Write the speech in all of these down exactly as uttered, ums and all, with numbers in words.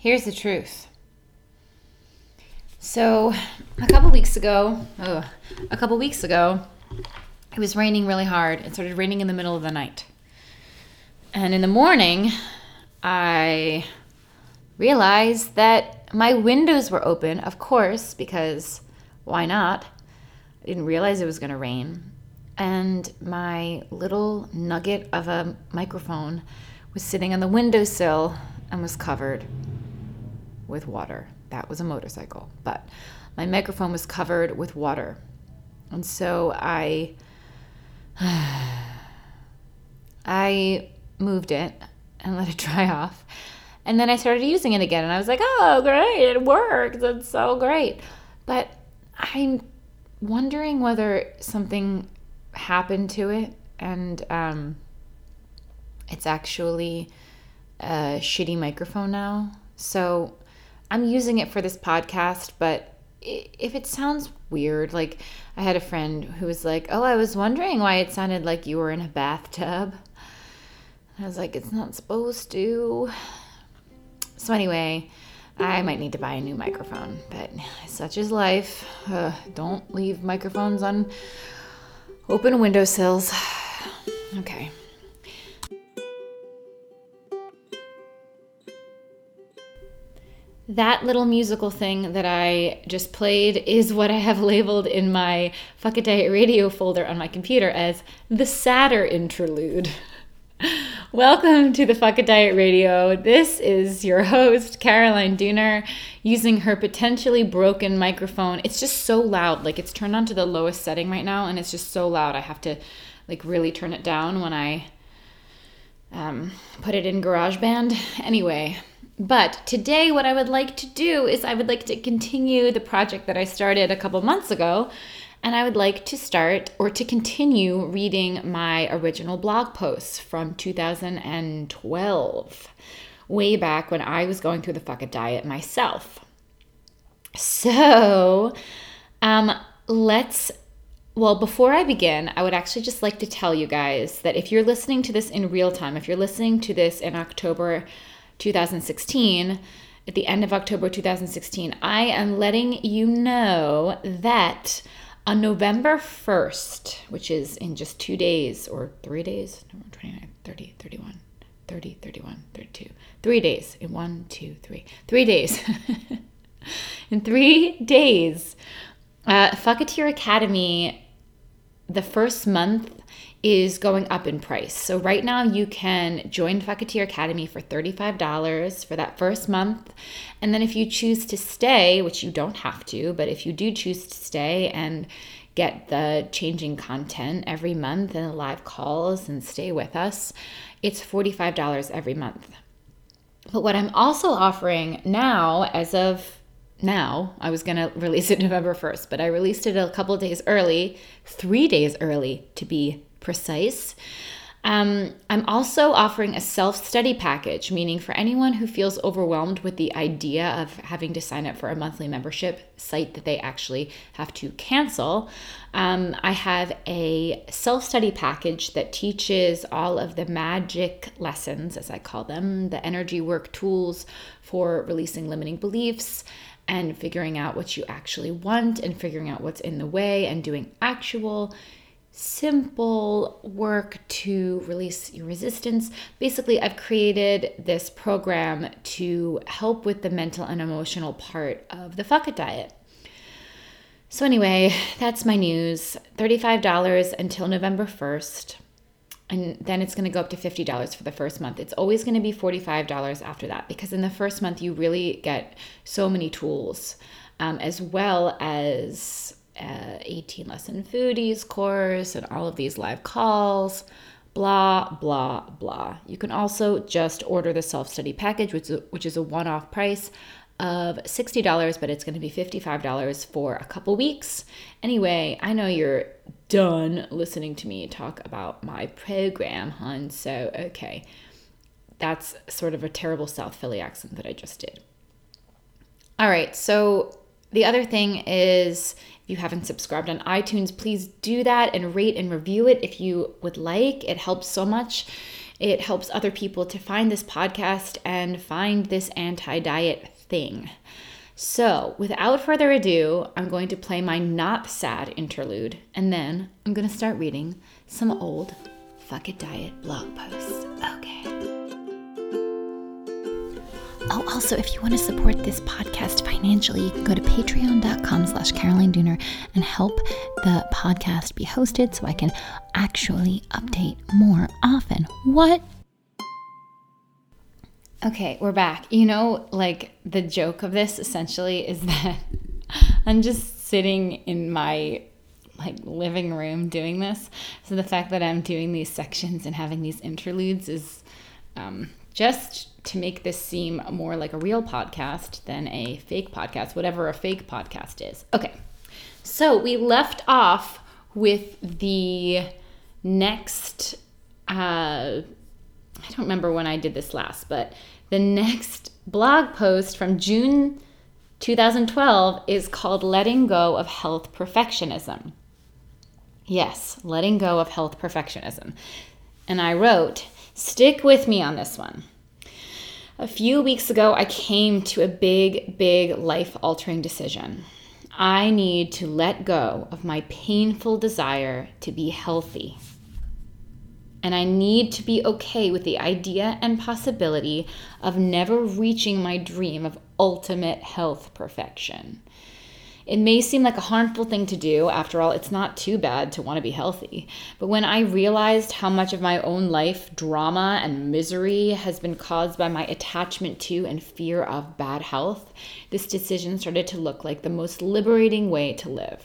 here's the truth. So a couple weeks ago, oh, a couple weeks ago, it was raining really hard. It started raining in the middle of the night. And in the morning, I realized that my windows were open, of course, because why not? I didn't realize it was going to rain. And my little nugget of a microphone was sitting on the windowsill and was covered with water. That was a motorcycle, but my microphone was covered with water. And so I I moved it and let it dry off. And then I started using it again and I was like, "Oh, great, it works. It's so great." But I'm wondering whether something happened to it and um it's actually a shitty microphone now. So I'm using it for this podcast, but if it sounds weird, like I had a friend who was like, "Oh, I was wondering why it sounded like you were in a bathtub." I was like, "It's not supposed to." So anyway, I might need to buy a new microphone, but such is life. Uh, don't leave microphones on open windowsills. Okay. That little musical thing that I just played is what I have labeled in my Fuck It Diet Radio folder on my computer as the sadder interlude. Welcome to the Fuck It Diet Radio. This is your host, Caroline Dooner, using her potentially broken microphone. It's just so loud. Like, it's turned on to the lowest setting right now, and it's just so loud. I have to, like, really turn it down when I um, put it in GarageBand. Anyway, but today what I would like to do is I would like to continue the project that I started a couple months ago, and I would like to start or to continue reading my original blog posts from two thousand twelve, way back when I was going through the Fuck It Diet myself. So um, let's, well, before I begin, I would actually just like to tell you guys that if you're listening to this in real time, if you're listening to this in October two thousand sixteen, at the end of October two thousand sixteen, I am letting you know that on November first, which is in just two days or three days, twenty-nine, thirty, thirty-one, thirty, thirty-one, thirty-two, three days, in one, two, three, three days. In three days, uh, Fucketeer Academy, the first month is going up in price. So right now you can join Fucketeer Academy for thirty-five dollars for that first month. And then if you choose to stay, which you don't have to, but if you do choose to stay and get the changing content every month and the live calls and stay with us, it's forty-five dollars every month. But what I'm also offering now, as of now, I was going to release it November first, but I released it a couple days early, three days early to be precise. Um, I'm also offering a self-study package, meaning for anyone who feels overwhelmed with the idea of having to sign up for a monthly membership site that they actually have to cancel. Um, I have a self-study package that teaches all of the magic lessons, as I call them, the energy work tools for releasing limiting beliefs and figuring out what you actually want and figuring out what's in the way and doing actual simple work to release your resistance. Basically, I've created this program to help with the mental and emotional part of the Fuck It Diet. So anyway, that's my news. thirty-five dollars until November first. And then it's going to go up to fifty dollars for the first month. It's always going to be forty-five dollars after that, because in the first month, you really get so many tools, um, as well as uh, eighteen lesson foodies course and all of these live calls, blah, blah, blah. You can also just order the self-study package, which is, which is a one-off price of sixty dollars, but it's going to be fifty-five dollars for a couple weeks. Anyway, I know you're done listening to me talk about my program, hon, so okay. That's sort of a terrible South Philly accent that I just did. All right, so the other thing is, if you haven't subscribed on iTunes, please do that and rate and review it if you would like. It helps so much It helps other people to find this podcast and find this anti-diet thing. So without further ado, I'm going to play my not sad interlude, and then I'm going to start reading some old Fuck It Diet blog posts. Okay. Oh, also, if you want to support this podcast financially, you can go to patreon.com slash Caroline Dooner and help the podcast be hosted so I can actually update more often. What? Okay, we're back. You know, like the joke of this essentially is that I'm just sitting in my like living room doing this. So the fact that I'm doing these sections and having these interludes is um, just to make this seem more like a real podcast than a fake podcast, whatever a fake podcast is. Okay, so we left off with the next, uh, I don't remember when I did this last, but the next blog post from June two thousand twelve is called Letting Go of Health Perfectionism. Yes, letting go of health perfectionism. And I wrote, stick with me on this one. A few weeks ago, I came to a big, big life-altering decision. I need to let go of my painful desire to be healthy. And I need to be okay with the idea and possibility of never reaching my dream of ultimate health perfection. It may seem like a harmful thing to do. After all, it's not too bad to want to be healthy. But when I realized how much of my own life drama and misery has been caused by my attachment to and fear of bad health, this decision started to look like the most liberating way to live.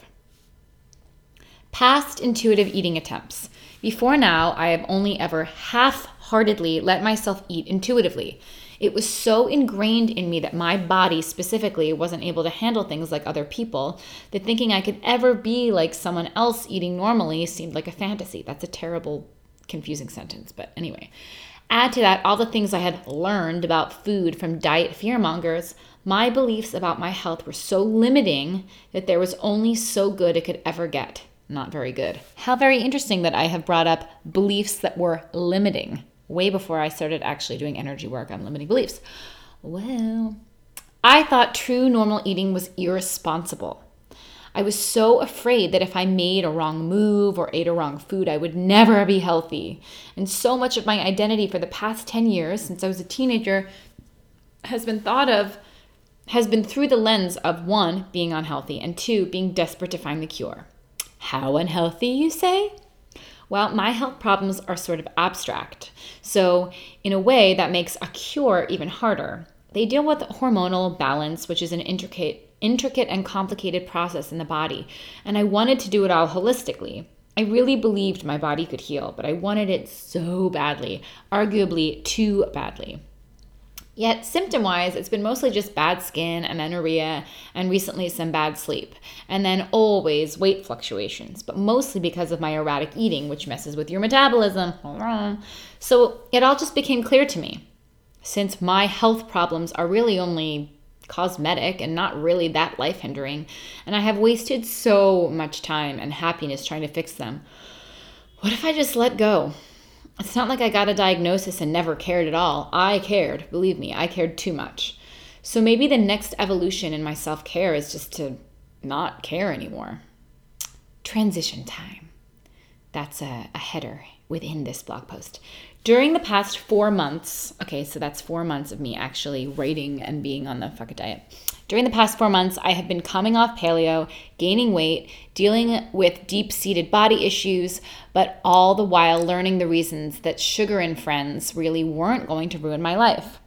Past intuitive eating attempts. Before now, I have only ever half-heartedly let myself eat intuitively. It was so ingrained in me that my body specifically wasn't able to handle things like other people that thinking I could ever be like someone else eating normally seemed like a fantasy. That's a terrible, confusing sentence, but anyway. Add to that all the things I had learned about food from diet fearmongers. My beliefs about my health were so limiting that there was only so good it could ever get. Not very good. How very interesting that I have brought up beliefs that were limiting way before I started actually doing energy work on limiting beliefs. Well, I thought true normal eating was irresponsible. I was so afraid that if I made a wrong move or ate a wrong food, I would never be healthy. And so much of my identity for the past ten years, since I was a teenager, has been thought of, has been through the lens of one, being unhealthy, and two, being desperate to find the cure. How unhealthy, you say? Well, my health problems are sort of abstract. So in a way, that makes a cure even harder. They deal with hormonal balance, which is an intricate, intricate and complicated process in the body. And I wanted to do it all holistically. I really believed my body could heal, but I wanted it so badly, arguably too badly. Yet symptom-wise, it's been mostly just bad skin, amenorrhea, and recently some bad sleep. And then always weight fluctuations, but mostly because of my erratic eating, which messes with your metabolism. So it all just became clear to me. Since my health problems are really only cosmetic and not really that life-hindering, and I have wasted so much time and happiness trying to fix them, what if I just let go? It's not like I got a diagnosis and never cared at all. I cared. Believe me, I cared too much. So maybe the next evolution in my self-care is just to not care anymore. Transition time. That's a, a header within this blog post. During the past four months, okay, so that's four months of me actually writing and being on the Fuck It Diet. During the past four months, I have been coming off paleo, gaining weight, dealing with deep-seated body issues, but all the while learning the reasons that sugar and friends really weren't going to ruin my life.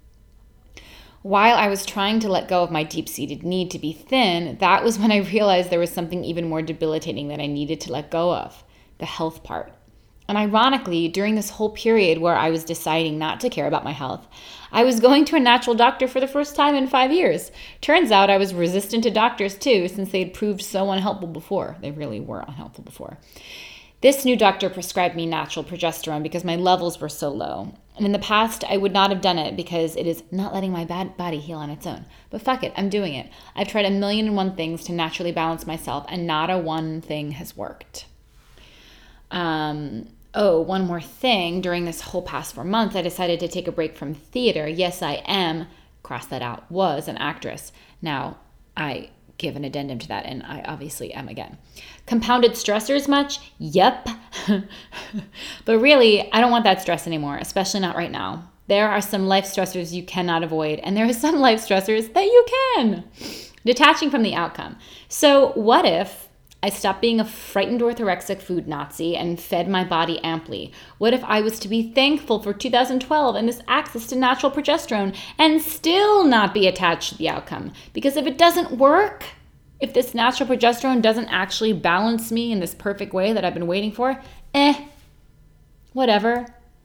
While I was trying to let go of my deep-seated need to be thin, that was when I realized there was something even more debilitating that I needed to let go of, the health part. And ironically, during this whole period where I was deciding not to care about my health, I was going to a natural doctor for the first time in five years. Turns out I was resistant to doctors too, since they had proved so unhelpful before. They really were unhelpful before. This new doctor prescribed me natural progesterone because my levels were so low. And in the past, I would not have done it because it is not letting my bad body heal on its own. But fuck it, I'm doing it. I've tried a million and one things to naturally balance myself, and not a one thing has worked. Um... oh, one more thing. During this whole past four months, I decided to take a break from theater. Yes, I am, cross that out, was an actress. Now, I give an addendum to that, and I obviously am again. Compounded stressors much? Yep. But really, I don't want that stress anymore, especially not right now. There are some life stressors you cannot avoid, and there are some life stressors that you can. Detaching from the outcome. So what if I stopped being a frightened orthorexic food Nazi and fed my body amply? What if I was to be thankful for two thousand twelve and this access to natural progesterone and still not be attached to the outcome? Because if it doesn't work, if this natural progesterone doesn't actually balance me in this perfect way that I've been waiting for, eh, whatever.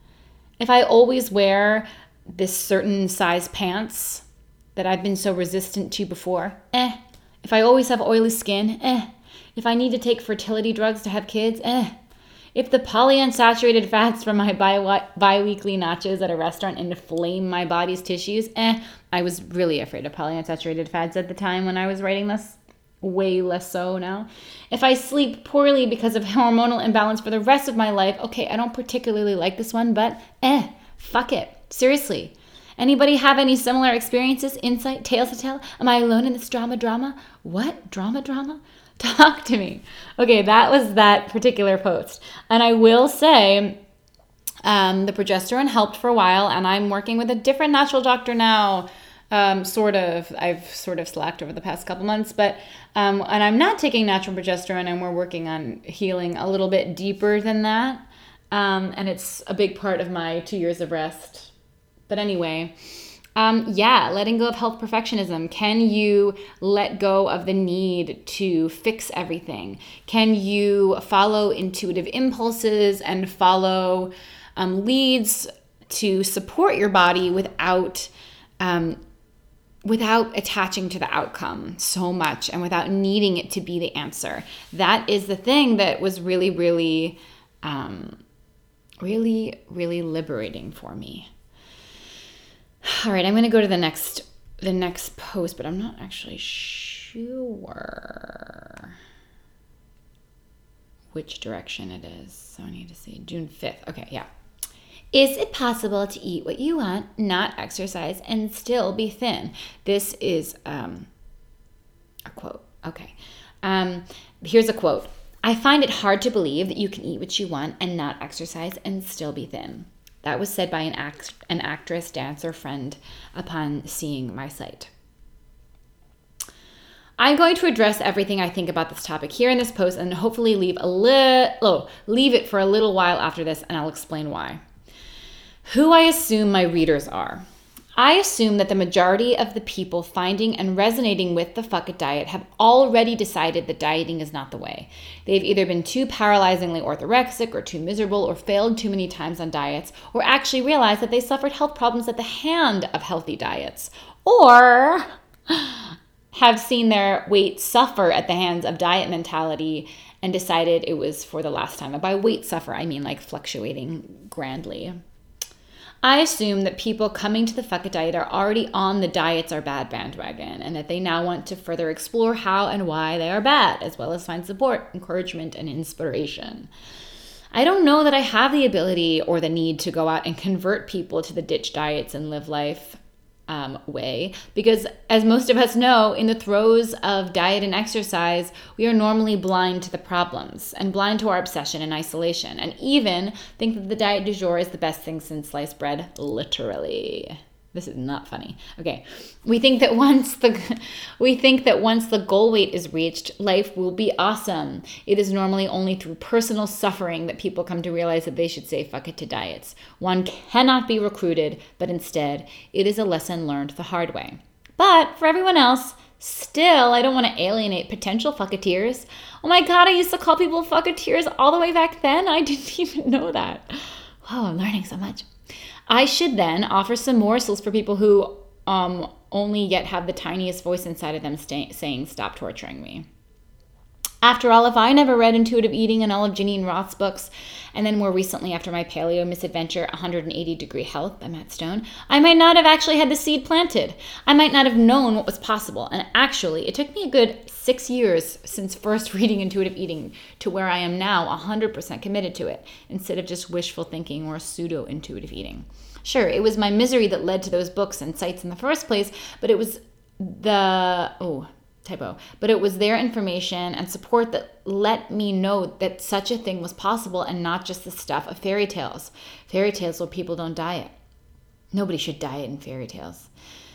If I always wear this certain size pants that I've been so resistant to before, eh. If I always have oily skin, eh. If I need to take fertility drugs to have kids, eh. If the polyunsaturated fats from my bi- bi-weekly nachos at a restaurant inflame my body's tissues, eh. I was really afraid of polyunsaturated fats at the time when I was writing this. Way less so now. If I sleep poorly because of hormonal imbalance for the rest of my life, okay, I don't particularly like this one, but eh, fuck it. Seriously. Anybody have any similar experiences, insight, tales to tell? Am I alone in this drama drama? What? Drama drama? Talk to me. Okay, that was that particular post. And I will say, um, the progesterone helped for a while, and I'm working with a different natural doctor now. Um, sort of. I've sort of slacked over the past couple months, but um, and I'm not taking natural progesterone, and we're working on healing a little bit deeper than that. Um, and it's a big part of my two years of rest. But anyway, um, yeah, letting go of health perfectionism. Can you let go of the need to fix everything? Can you follow intuitive impulses and follow um, leads to support your body without um, without attaching to the outcome so much and without needing it to be the answer? That is the thing that was really, really, um, really, really liberating for me. All right, I'm going to go to the next the next post, but I'm not actually sure which direction it is. So I need to see. June fifth. Okay, yeah. Is it possible to eat what you want, not exercise, and still be thin? This is um, a quote. Okay. Um, here's a quote. I find it hard to believe that you can eat what you want and not exercise and still be thin. That was said by an act, an actress, dancer friend upon seeing my site. I'm going to address everything I think about this topic here in this post and hopefully leave a little, leave it for a little while after this, and I'll explain why. Who I assume my readers are. I assume that the majority of the people finding and resonating with the Fuck It diet have already decided that dieting is not the way. They've either been too paralyzingly orthorexic or too miserable or failed too many times on diets, or actually realized that they suffered health problems at the hand of healthy diets, or have seen their weight suffer at the hands of diet mentality and decided it was for the last time. And by weight suffer, I mean like fluctuating grandly. I assume that people coming to the Fuck It diet are already on the diets are bad bandwagon, and that they now want to further explore how and why they are bad, as well as find support, encouragement, and inspiration. I don't know that I have the ability or the need to go out and convert people to the ditch diets and live life um, way, because as most of us know, in the throes of diet and exercise, we are normally blind to the problems and blind to our obsession and isolation, and even think that the diet du jour is the best thing since sliced bread, literally. This is not funny. Okay, we think that once the we think that once the goal weight is reached, life will be awesome. It is normally only through personal suffering that people come to realize that they should say fuck it to diets. One cannot be recruited, but instead, it is a lesson learned the hard way. But for everyone else, still, I don't want to alienate potential fucketeers. Oh my God, I used to call people fucketeers all the way back then. I didn't even know that. Wow, I'm learning so much. I should then offer some morsels for people who um, only yet have the tiniest voice inside of them sta- saying, stop torturing me. After all, if I never read Intuitive Eating and all of Janine Roth's books, and then more recently after my Paleo Misadventure one hundred eighty Degree Health by Matt Stone, I might not have actually had the seed planted. I might not have known what was possible. And actually, it took me a good six years since first reading Intuitive Eating to where I am now one hundred percent committed to it, instead of just wishful thinking or pseudo-intuitive eating. Sure, it was my misery that led to those books and sites in the first place, but it was the... oh... typo, but it was their information and support that let me know that such a thing was possible and not just the stuff of fairy tales. Fairy tales where people don't diet. Nobody should diet in fairy tales.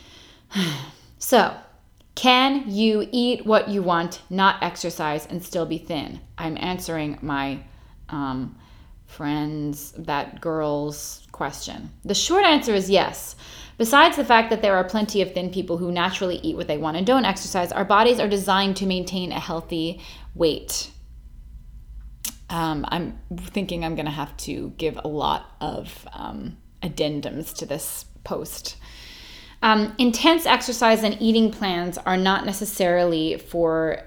So, can you eat what you want, not exercise, and still be thin? I'm answering my um, friend's, that girl's question. The short answer is yes. Besides the fact that there are plenty of thin people who naturally eat what they want and don't exercise, our bodies are designed to maintain a healthy weight. Um, I'm thinking I'm going to have to give a lot of um, addendums to this post. Um, intense exercise and eating plans are not necessarily for...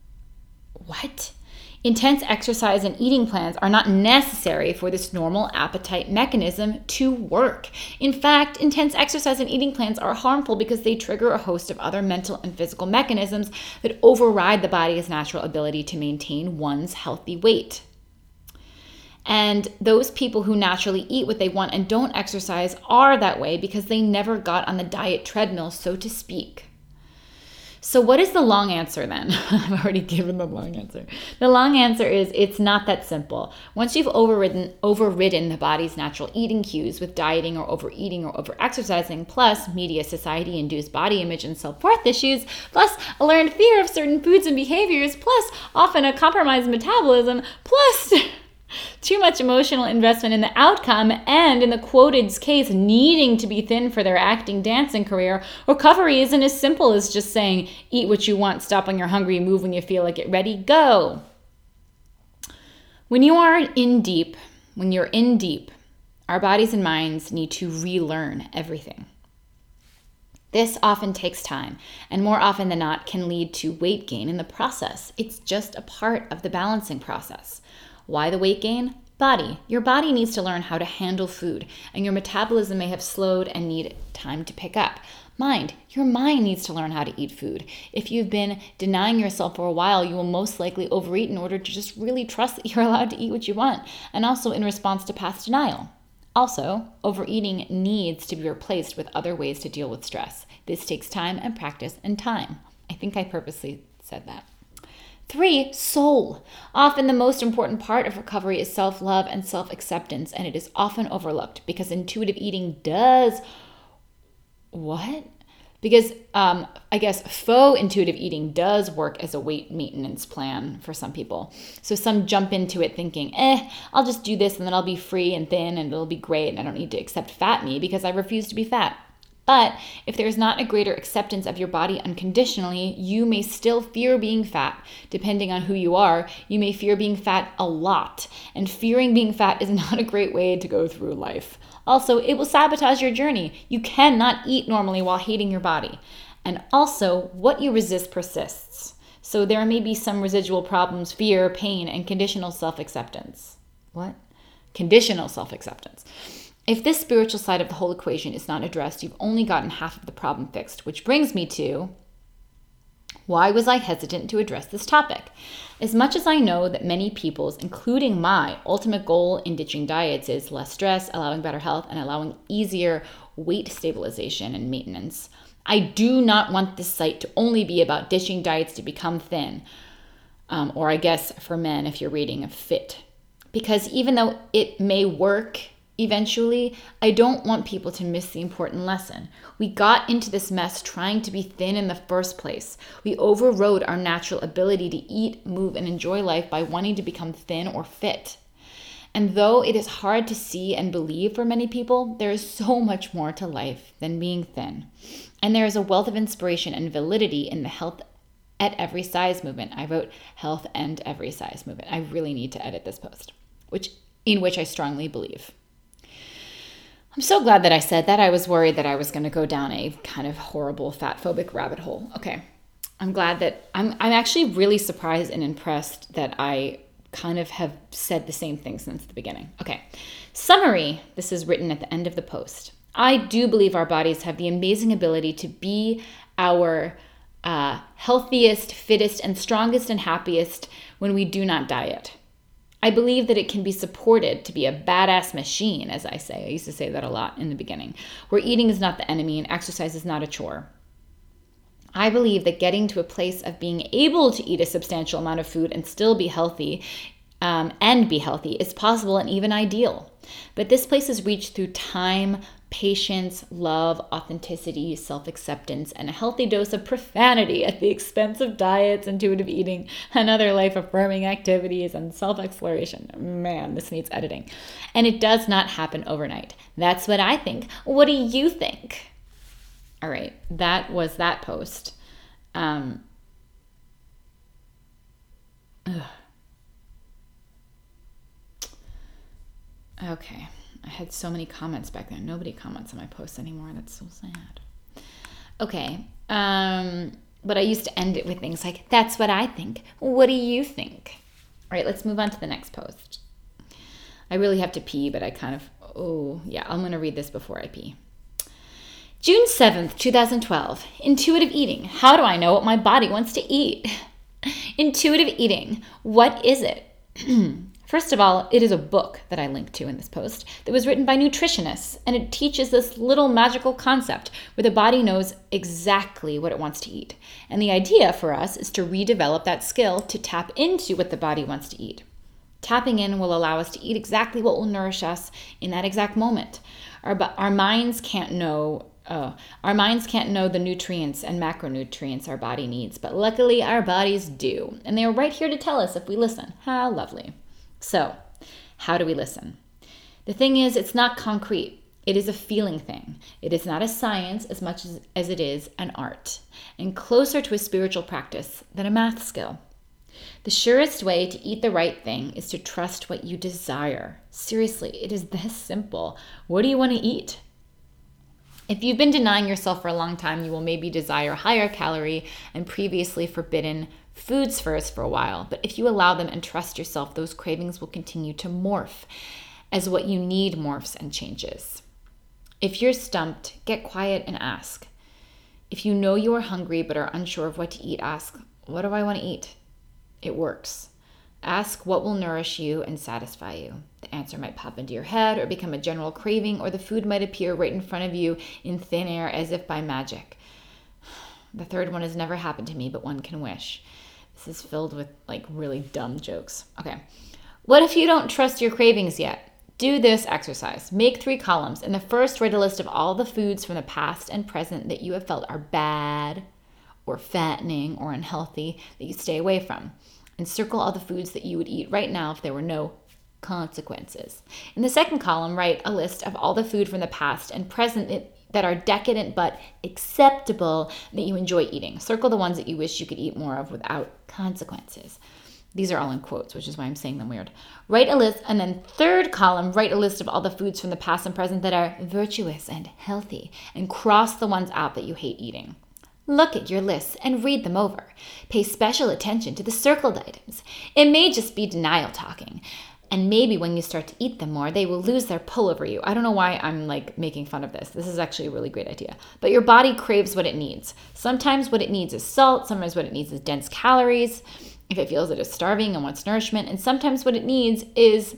What? Intense exercise and eating plans are not necessary for this normal appetite mechanism to work. In fact, intense exercise and eating plans are harmful because they trigger a host of other mental and physical mechanisms that override the body's natural ability to maintain one's healthy weight. And those people who naturally eat what they want and don't exercise are that way because they never got on the diet treadmill, so to speak. So what is the long answer then? I've already given the long answer. The long answer is it's not that simple. Once you've overridden, overridden the body's natural eating cues with dieting or overeating or overexercising, plus media society-induced body image and self-worth issues, plus a learned fear of certain foods and behaviors, plus often a compromised metabolism, plus... too much emotional investment in the outcome, and in the quoted's case, needing to be thin for their acting, dancing career, recovery isn't as simple as just saying, eat what you want, stop when you're hungry, move when you feel like it, ready, go. When you are in deep, when you're in deep, our bodies and minds need to relearn everything. This often takes time, and more often than not can lead to weight gain in the process. It's just a part of the balancing process. Why the weight gain? Body. Your body needs to learn how to handle food, and your metabolism may have slowed and need time to pick up. Mind. Your mind needs to learn how to eat food. If you've been denying yourself for a while, you will most likely overeat in order to just really trust that you're allowed to eat what you want, and also in response to past denial. Also, overeating needs to be replaced with other ways to deal with stress. This takes time and practice and time. I think I purposely said that. Three, soul. Often the most important part of recovery is self-love and self-acceptance, and it is often overlooked because intuitive eating does... What? Because um, I guess faux intuitive eating does work as a weight maintenance plan for some people. So some jump into it thinking, eh, I'll just do this and then I'll be free and thin and it'll be great and I don't need to accept fat me because I refuse to be fat. But if there's not a greater acceptance of your body unconditionally, you may still fear being fat. Depending on who you are, you may fear being fat a lot. And fearing being fat is not a great way to go through life. Also, it will sabotage your journey. You cannot eat normally while hating your body. And also, what you resist persists. So there may be some residual problems, fear, pain, and conditional self-acceptance. What? Conditional self-acceptance. If this spiritual side of the whole equation is not addressed, you've only gotten half of the problem fixed, which brings me to, why was I hesitant to address this topic? As much as I know that many people's, including my, ultimate goal in ditching diets is less stress, allowing better health, and allowing easier weight stabilization and maintenance, I do not want this site to only be about ditching diets to become thin, um, or I guess for men if you're reading fit. Because even though it may work eventually, I don't want people to miss the important lesson. We got into this mess trying to be thin in the first place. We overrode our natural ability to eat, move, and enjoy life by wanting to become thin or fit. And though it is hard to see and believe for many people, there is so much more to life than being thin. And there is a wealth of inspiration and validity in the health at every size movement. I wrote health and every size movement. I really need to edit this post, which in which I strongly believe. I'm so glad that I said that. I was worried that I was going to go down a kind of horrible fat phobic rabbit hole. Okay. I'm glad that I'm I'm actually really surprised and impressed that I kind of have said the same thing since the beginning. Okay. Summary. This is written at the end of the post. I do believe our bodies have the amazing ability to be our uh, healthiest, fittest, and strongest and happiest when we do not diet. I believe that it can be supported to be a badass machine, as I say. I used to say that a lot in the beginning, where eating is not the enemy and exercise is not a chore. I believe that getting to a place of being able to eat a substantial amount of food and still be healthy um, and be healthy is possible and even ideal. But this place is reached through time, patience, love, authenticity, self-acceptance, and a healthy dose of profanity at the expense of diets, intuitive eating, and other life-affirming activities and self-exploration. Man, this needs editing. And it does not happen overnight. That's what I think. What do you think? All right, that was that post. Um, ugh. Okay, I had so many comments back then. Nobody comments on my posts anymore. That's so sad. Okay, um, but I used to end it with things like, that's what I think. What do you think? All right, let's move on to the next post. I really have to pee, but I kind of, oh, yeah, I'm going to read this before I pee. June seventh, twenty twelve. Intuitive eating. How do I know what my body wants to eat? Intuitive eating. What is it? First of all, it is a book that I linked to in this post that was written by nutritionists, and it teaches this little magical concept where the body knows exactly what it wants to eat. And the idea for us is to redevelop that skill to tap into what the body wants to eat. Tapping in will allow us to eat exactly what will nourish us in that exact moment. Our, our minds can't know Oh, our minds can't know the nutrients and macronutrients our body needs, but luckily our bodies do. And they are right here to tell us if we listen. How lovely. So, how do we listen? The thing is, it's not concrete. It is a feeling thing. It is not a science as much as, as it is an art, and closer to a spiritual practice than a math skill. The surest way to eat the right thing is to trust what you desire. Seriously, it is this simple. What do you want to eat? If you've been denying yourself for a long time, you will maybe desire higher calorie and previously forbidden foods first for a while. But if you allow them and trust yourself, those cravings will continue to morph as what you need morphs and changes. If you're stumped, get quiet and ask. If you know you are hungry but are unsure of what to eat, ask, what do I want to eat? It works. Ask what will nourish you and satisfy you. The answer might pop into your head or become a general craving, or the food might appear right in front of you in thin air as if by magic. The third one has never happened to me, but one can wish. This is filled with like really dumb jokes. Okay. What if you don't trust your cravings yet? Do this exercise. Make three columns. In the first, write a list of all the foods from the past and present that you have felt are bad or fattening or unhealthy that you stay away from. And circle all the foods that you would eat right now if there were no consequences. In the second column, write a list of all the food from the past and present that are decadent but acceptable that you enjoy eating. Circle the ones that you wish you could eat more of without consequences. These are all in quotes, which is why I'm saying them weird. Write a list, and then third column, write a list of all the foods from the past and present that are virtuous and healthy, and cross the ones out that you hate eating. Look at your lists and read them over. Pay special attention to the circled items. It may just be denial talking. And maybe when you start to eat them more, they will lose their pull over you. I don't know why I'm like making fun of this. This is actually a really great idea. But your body craves what it needs. Sometimes what it needs is salt. Sometimes what it needs is dense calories, if it feels it is starving and wants nourishment. And sometimes what it needs is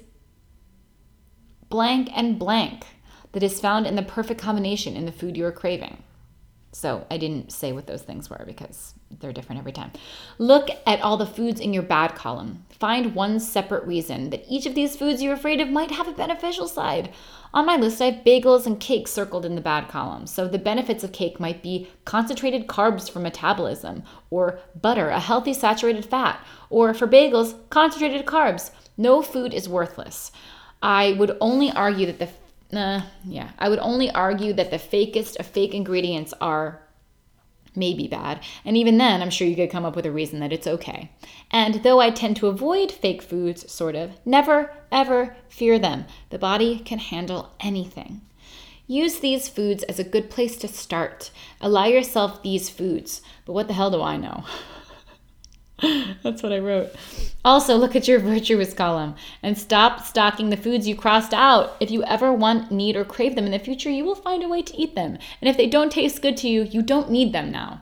blank and blank that is found in the perfect combination in the food you are craving. So I didn't say what those things were because they're different every time. Look at all the foods in your bad column. Find one separate reason that each of these foods you're afraid of might have a beneficial side. On my list, I have bagels and cake circled in the bad column. So the benefits of cake might be concentrated carbs for metabolism, or butter, a healthy saturated fat, or for bagels, concentrated carbs. No food is worthless. I would only argue that the Uh, yeah, I would only argue that the fakest of fake ingredients are maybe bad. And even then, I'm sure you could come up with a reason that it's okay. And though I tend to avoid fake foods, sort of, never, ever fear them. The body can handle anything. Use these foods as a good place to start. Allow yourself these foods. But what the hell do I know? That's what I wrote. Also, look at your virtuous column and stop stocking the foods you crossed out. If you ever want, need, or crave them in the future, you will find a way to eat them. And if they don't taste good to you, you don't need them now.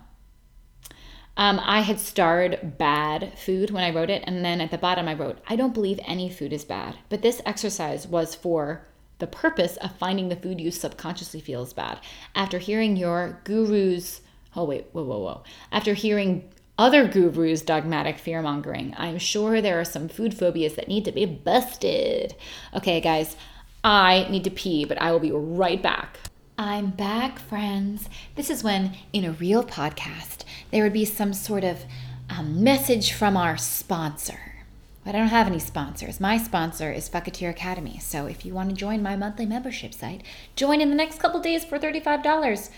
Um, I had starred bad food when I wrote it, and then at the bottom I wrote, I don't believe any food is bad, but this exercise was for the purpose of finding the food you subconsciously feel is bad. After hearing your guru's, oh wait, whoa, whoa, whoa. After hearing other gurus' dogmatic fear-mongering, I'm sure there are some food phobias that need to be busted. Okay, guys, I need to pee, but I will be right back. I'm back, friends. This is when, in a real podcast, there would be some sort of um, message from our sponsor. But I don't have any sponsors. My sponsor is Fucketeer Academy. So if you want to join my monthly membership site, join in the next couple days for thirty-five dollars.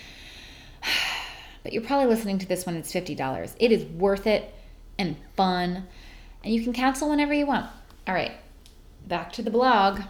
But you're probably listening to this when it's fifty dollars. It is worth it and fun. And you can cancel whenever you want. All right, back to the blog.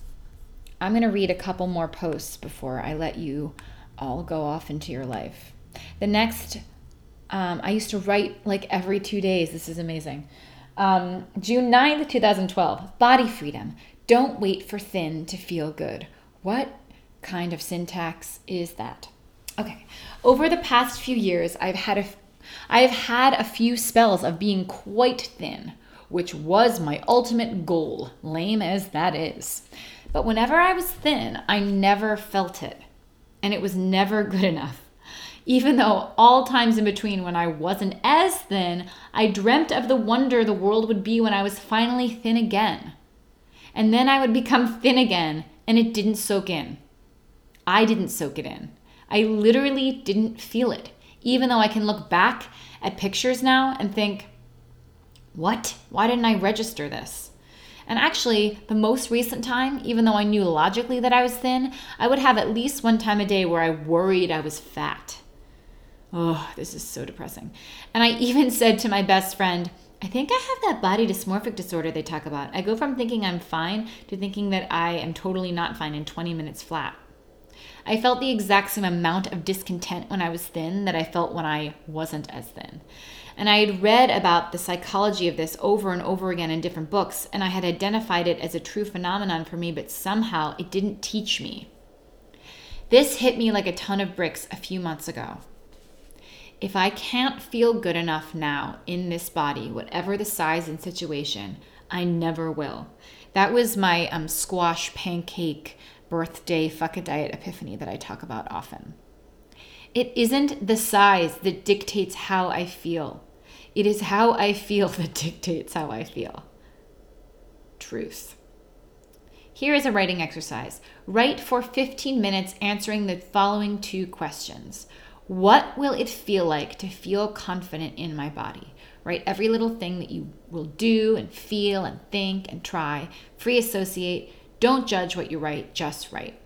I'm going to read a couple more posts before I let you all go off into your life. The next, um, I used to write like every two days. This is amazing. Um, June ninth, twenty twelve, body freedom. Don't wait for thin to feel good. What kind of syntax is that? Okay. Over the past few years, I've had a, I've had a few spells of being quite thin, which was my ultimate goal, lame as that is. But whenever I was thin, I never felt it. And it was never good enough. Even though all times in between when I wasn't as thin, I dreamt of the wonder the world would be when I was finally thin again. And then I would become thin again, and it didn't soak in. I didn't soak it in. I literally didn't feel it, even though I can look back at pictures now and think, what? Why didn't I register this? And actually, the most recent time, even though I knew logically that I was thin, I would have at least one time a day where I worried I was fat. Oh, this is so depressing. And I even said to my best friend, I think I have that body dysmorphic disorder they talk about. I go from thinking I'm fine to thinking that I am totally not fine in twenty minutes flat. I felt the exact same amount of discontent when I was thin that I felt when I wasn't as thin. And I had read about the psychology of this over and over again in different books, and I had identified it as a true phenomenon for me, but somehow it didn't teach me. This hit me like a ton of bricks a few months ago. If I can't feel good enough now in this body, whatever the size and situation, I never will. That was my um, squash pancake birthday fuck a diet epiphany that I talk about often. It isn't the size that dictates how I feel. It is how I feel that dictates how I feel. Truth. Here is a writing exercise. Write for fifteen minutes answering the following two questions. What will it feel like to feel confident in my body? Write every little thing that you will do and feel and think and try. Free associate. Don't judge what you write, just write.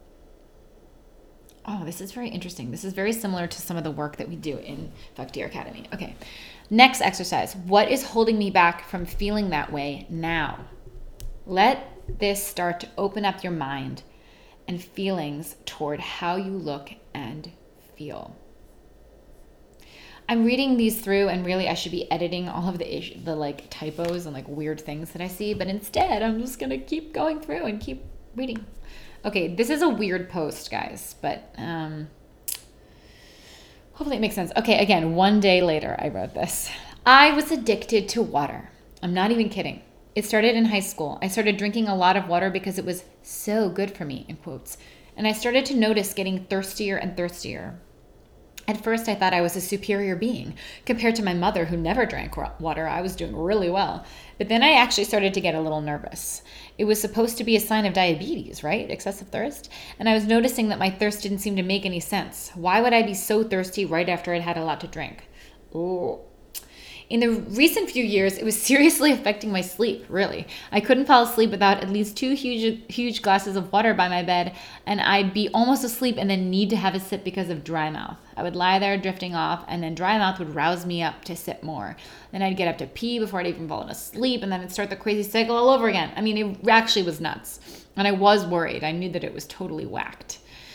Oh, this is very interesting. This is very similar to some of the work that we do in Fucketeer Academy. Okay, next exercise. What is holding me back from feeling that way now? Let this start to open up your mind and feelings toward how you look and feel. I'm reading these through, and really I should be editing all of the issue, the like typos and like weird things that I see, but instead I'm just gonna keep going through and keep reading. Okay, this is a weird post, guys, but um, hopefully it makes sense. Okay, again, one day later I wrote this. I was addicted to water. I'm not even kidding. It started in high school. I started drinking a lot of water because it was so good for me, in quotes. And I started to notice getting thirstier and thirstier. At first, I thought I was a superior being. Compared to my mother, who never drank water, I was doing really well. But then I actually started to get a little nervous. It was supposed to be a sign of diabetes, right? Excessive thirst. And I was noticing that my thirst didn't seem to make any sense. Why would I be so thirsty right after I'd had a lot to drink? Ooh. In the recent few years, it was seriously affecting my sleep, really. I couldn't fall asleep without at least two huge huge glasses of water by my bed, and I'd be almost asleep and then need to have a sip because of dry mouth. I would lie there drifting off, and then dry mouth would rouse me up to sip more. Then I'd get up to pee before I'd even fallen asleep, and then it'd start the crazy cycle all over again. I mean, it actually was nuts, and I was worried. I knew that it was totally whacked.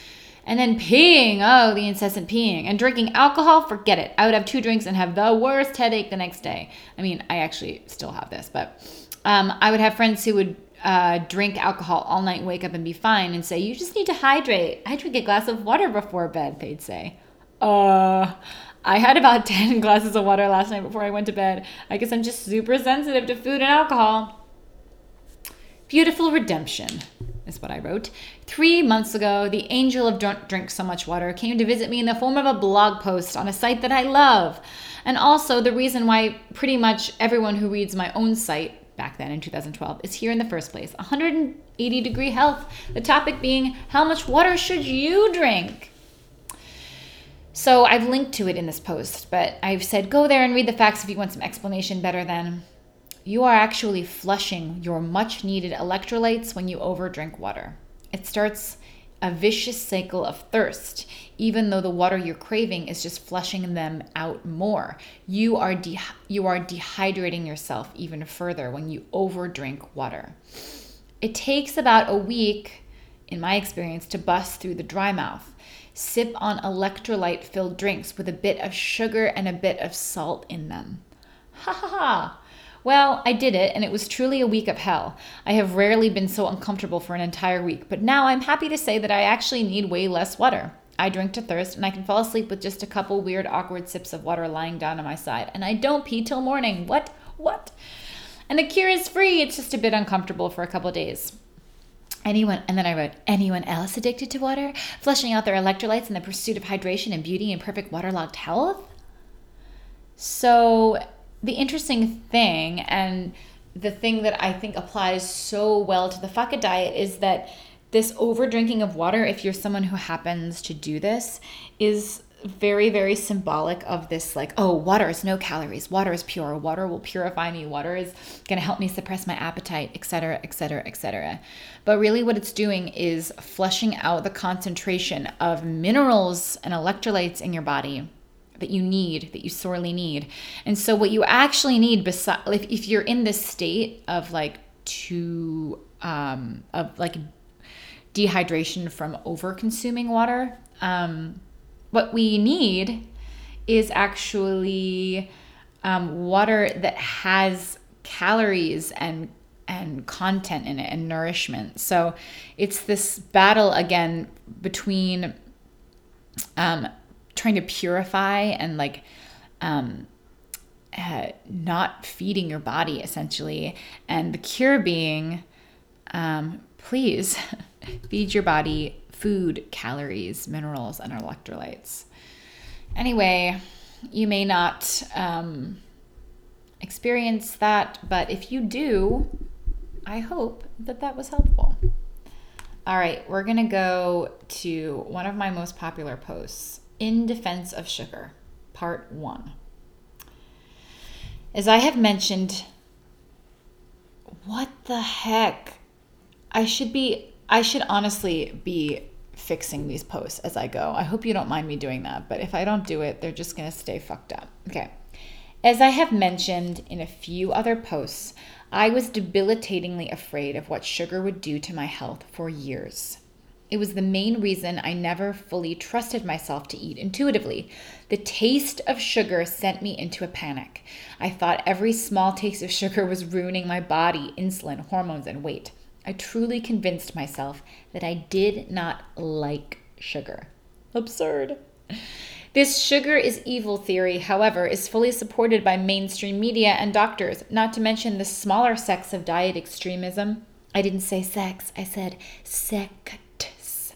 And then peeing, oh, the incessant peeing. And drinking alcohol, forget it. I would have two drinks and have the worst headache the next day. I mean, I actually still have this, but um, I would have friends who would uh, drink alcohol all night, wake up and be fine and say, you just need to hydrate. I drink a glass of water before bed, they'd say. Uh, I had about ten glasses of water last night before I went to bed. I guess I'm just super sensitive to food and alcohol. Beautiful redemption is what I wrote. Three months ago, the angel of Don't Drink So Much Water came to visit me in the form of a blog post on a site that I love. And also the reason why pretty much everyone who reads my own site back then in two thousand twelve is here in the first place. one hundred eighty degree health. The topic being, how much water should you drink? So I've linked to it in this post, but I've said go there and read the facts if you want some explanation better than. You are actually flushing your much needed electrolytes when you overdrink water. It starts a vicious cycle of thirst, even though the water you're craving is just flushing them out more. You are de- you are dehydrating yourself even further when you overdrink water. It takes about a week, in my experience, to bust through the dry mouth. Sip on electrolyte-filled drinks with a bit of sugar and a bit of salt in them. Ha ha ha! Well, I did it, and it was truly a week of hell. I have rarely been so uncomfortable for an entire week, but now I'm happy to say that I actually need way less water. I drink to thirst, and I can fall asleep with just a couple weird, awkward sips of water lying down on my side, and I don't pee till morning. What? What? And the cure is free. It's just a bit uncomfortable for a couple days. Anyone, and then I wrote, anyone else addicted to water? Flushing out their electrolytes in the pursuit of hydration and beauty and perfect waterlogged health? So the interesting thing, and the thing that I think applies so well to the F A Q A diet, is that this over drinking of water, if you're someone who happens to do this, is very, very symbolic of this, like, oh, water is no calories, water is pure, water will purify me, water is going to help me suppress my appetite, et cetera, et cetera, et cetera. But really what it's doing is flushing out the concentration of minerals and electrolytes in your body that you need, that you sorely need. And so what you actually need, besides, if, if you're in this state of like to, um, of like dehydration from over consuming water, um, what we need is actually um, water that has calories and and content in it and nourishment. So it's this battle again between um, trying to purify and like um, uh, not feeding your body essentially, and the cure being, um, please feed your body food, calories, minerals, and electrolytes. Anyway, you may not um, experience that, but if you do, I hope that that was helpful. All right, we're gonna go to one of my most popular posts, In Defense of Sugar, part one. As I have mentioned, what the heck? I should be I should honestly be fixing these posts as I go. I hope you don't mind me doing that, but if I don't do it, they're just going to stay fucked up. Okay. As I have mentioned in a few other posts, I was debilitatingly afraid of what sugar would do to my health for years. It was the main reason I never fully trusted myself to eat intuitively. The taste of sugar sent me into a panic. I thought every small taste of sugar was ruining my body, insulin, hormones, and weight. I truly convinced myself that I did not like sugar. Absurd. This sugar is evil theory, however, is fully supported by mainstream media and doctors, not to mention the smaller sects of diet extremism. I didn't say sex, I said sects.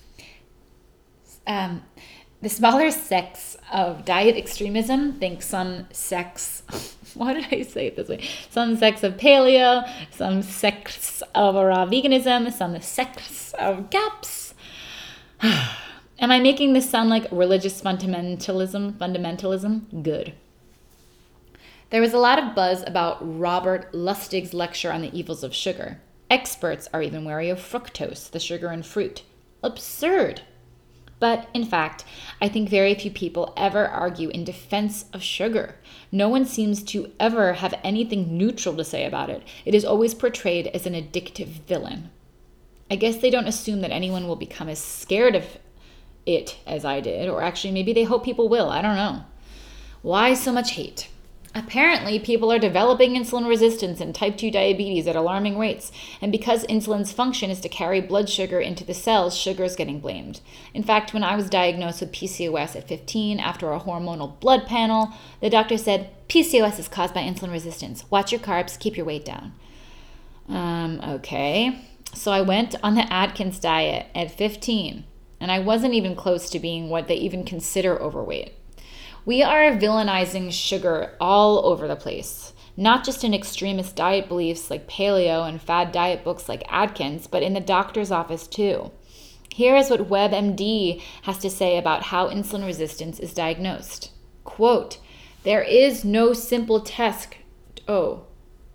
Um, the smaller sects of diet extremism think some sects, why did I say it this way? Some sects of paleo, some sects of raw veganism, some sects of GAPS. Am I making this sound like religious fundamentalism? Fundamentalism? Good. There was a lot of buzz about Robert Lustig's lecture on the evils of sugar. Experts are even wary of fructose, the sugar in fruit. Absurd. But in fact, I think very few people ever argue in defense of sugar. No one seems to ever have anything neutral to say about it. It is always portrayed as an addictive villain. I guess they don't assume that anyone will become as scared of it as I did, or actually maybe they hope people will. I don't know. Why so much hate? Apparently, people are developing insulin resistance and type two diabetes at alarming rates, and because insulin's function is to carry blood sugar into the cells, sugar is getting blamed. In fact, when I was diagnosed with P C O S at fifteen after a hormonal blood panel, the doctor said, P C O S is caused by insulin resistance. Watch your carbs, keep your weight down. Um, okay. So I went on the Atkins diet at fifteen, and I wasn't even close to being what they even consider overweight. We are villainizing sugar all over the place, not just in extremist diet beliefs like paleo and fad diet books like Atkins, but in the doctor's office too. Here is what WebMD has to say about how insulin resistance is diagnosed. Quote, there is no simple test. Oh,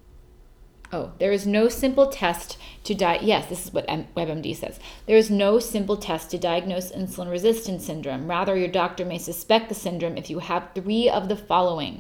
Oh, there is no simple test to di- Yes, this is what M- WebMD says. There is no simple test to diagnose insulin resistance syndrome. Rather, your doctor may suspect the syndrome if you have three of the following: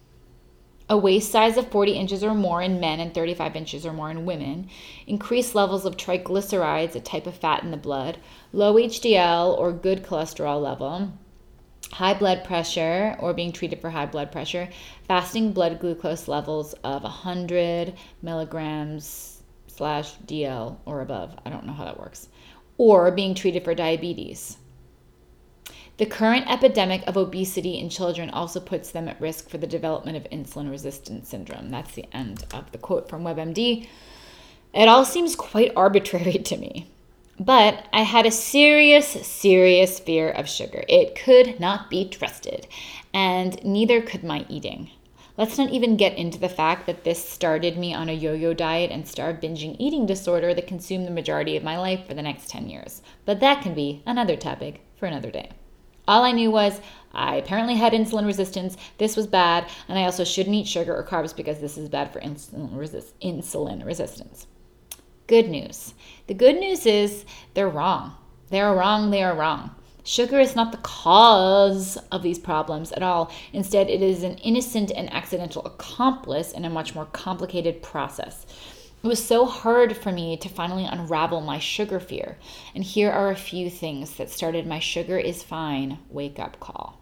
a waist size of forty inches or more in men and thirty-five inches or more in women, increased levels of triglycerides, a type of fat in the blood, low H D L or good cholesterol level, high blood pressure or being treated for high blood pressure, fasting blood glucose levels of one hundred milligrams slash D L or above. I don't know how that works. Or being treated for diabetes. The current epidemic of obesity in children also puts them at risk for the development of insulin resistance syndrome. That's the end of the quote from WebMD. It all seems quite arbitrary to me. But I had a serious, serious fear of sugar. It could not be trusted, and neither could my eating. Let's not even get into the fact that this started me on a yo-yo diet and starved binging eating disorder that consumed the majority of my life for the next ten years. But that can be another topic for another day. All I knew was I apparently had insulin resistance, this was bad, and I also shouldn't eat sugar or carbs because this is bad for insulin, resist- insulin resistance. Good news. The good news is they're wrong. They're wrong. They are wrong. Sugar is not the cause of these problems at all. Instead, it is an innocent and accidental accomplice in a much more complicated process. It was so hard for me to finally unravel my sugar fear. And here are a few things that started my sugar is fine wake-up call.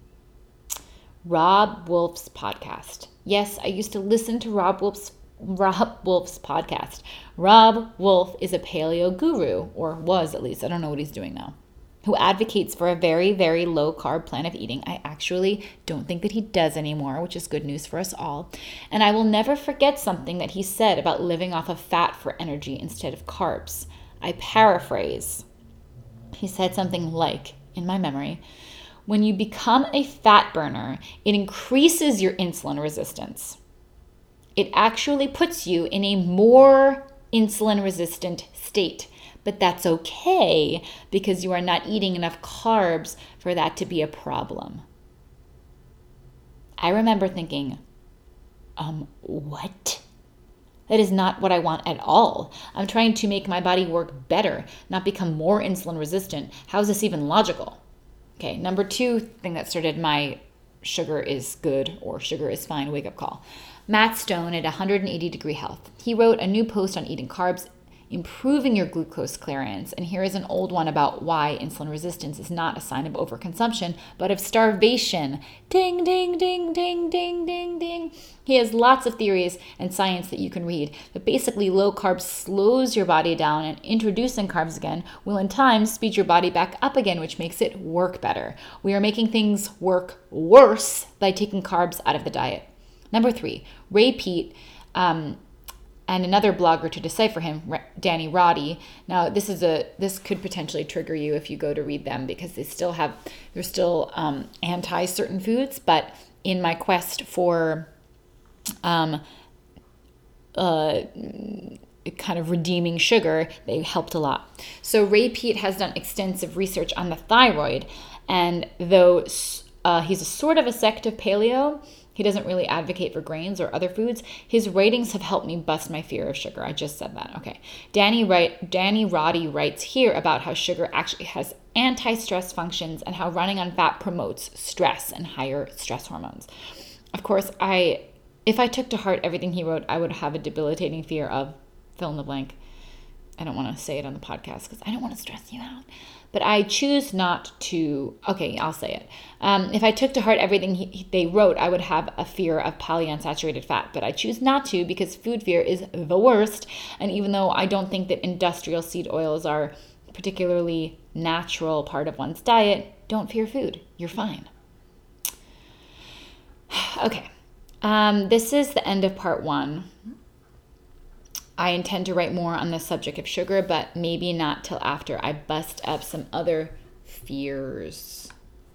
Robb Wolf's podcast. Yes, I used to listen to Robb Wolf's Robb Wolf's podcast. Robb Wolf is a paleo guru, or was at least. I don't know what he's doing now, who advocates for a very, very low carb plan of eating. I actually don't think that he does anymore, which is good news for us all. And I will never forget something that he said about living off of fat for energy instead of carbs. I paraphrase. He said something like, in my memory, when you become a fat burner, it increases your insulin resistance. It actually puts you in a more insulin resistant state. But that's okay because you are not eating enough carbs for that to be a problem. I remember thinking, um, what? That is not what I want at all. I'm trying to make my body work better, not become more insulin resistant. How is this even logical? Okay, number two thing that started my sugar is good or sugar is fine wake up call. Matt Stone at one hundred eighty Degree Health. He wrote a new post on eating carbs, improving your glucose clearance. And here is an old one about why insulin resistance is not a sign of overconsumption, but of starvation. Ding, ding, ding, ding, ding, ding, ding. He has lots of theories and science that you can read. But basically, low carb slows your body down, and introducing carbs again will in time speed your body back up again, which makes it work better. We are making things work worse by taking carbs out of the diet. Number three, Ray Peat, um, and another blogger to decipher him, Danny Roddy. Now, this is a this could potentially trigger you if you go to read them because they still have they're still um, anti certain foods. But in my quest for um, uh, kind of redeeming sugar, they helped a lot. So Ray Peat has done extensive research on the thyroid, and though uh, he's a sort of a sect of paleo, he doesn't really advocate for grains or other foods. His writings have helped me bust my fear of sugar. I just said that. Okay. Danny write, Danny Roddy writes here about how sugar actually has anti-stress functions and how running on fat promotes stress and higher stress hormones. Of course, I if I took to heart everything he wrote, I would have a debilitating fear of fill in the blank. I don't want to say it on the podcast because I don't want to stress you out. but I choose not to. Okay, I'll say it. Um, if I took to heart everything he, he, they wrote, I would have a fear of polyunsaturated fat, but I choose not to because food fear is the worst. And even though I don't think that industrial seed oils are particularly natural part of one's diet, don't fear food. You're fine. Okay. Um, this is the end of part one. I intend to write more on the subject of sugar, but maybe not till after I bust up some other fears.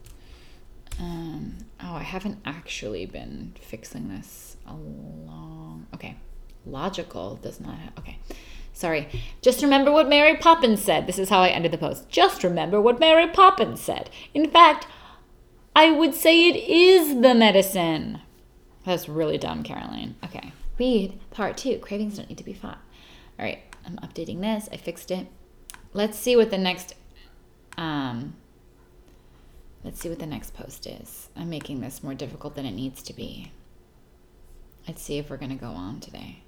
Um, oh, I haven't actually been fixing this a long... Okay. Logical does not have... Okay. Sorry. Just remember what Mary Poppins said. This is how I ended the post. Just remember what Mary Poppins said. In fact, I would say it is the medicine. That's really dumb, Caroline. Okay. Read part two. Cravings don't need to be fought. All right. I'm updating this. I fixed it. Let's see what the next... Um, let's see what the next post is. I'm making this more difficult than it needs to be. Let's see if we're going to go on today.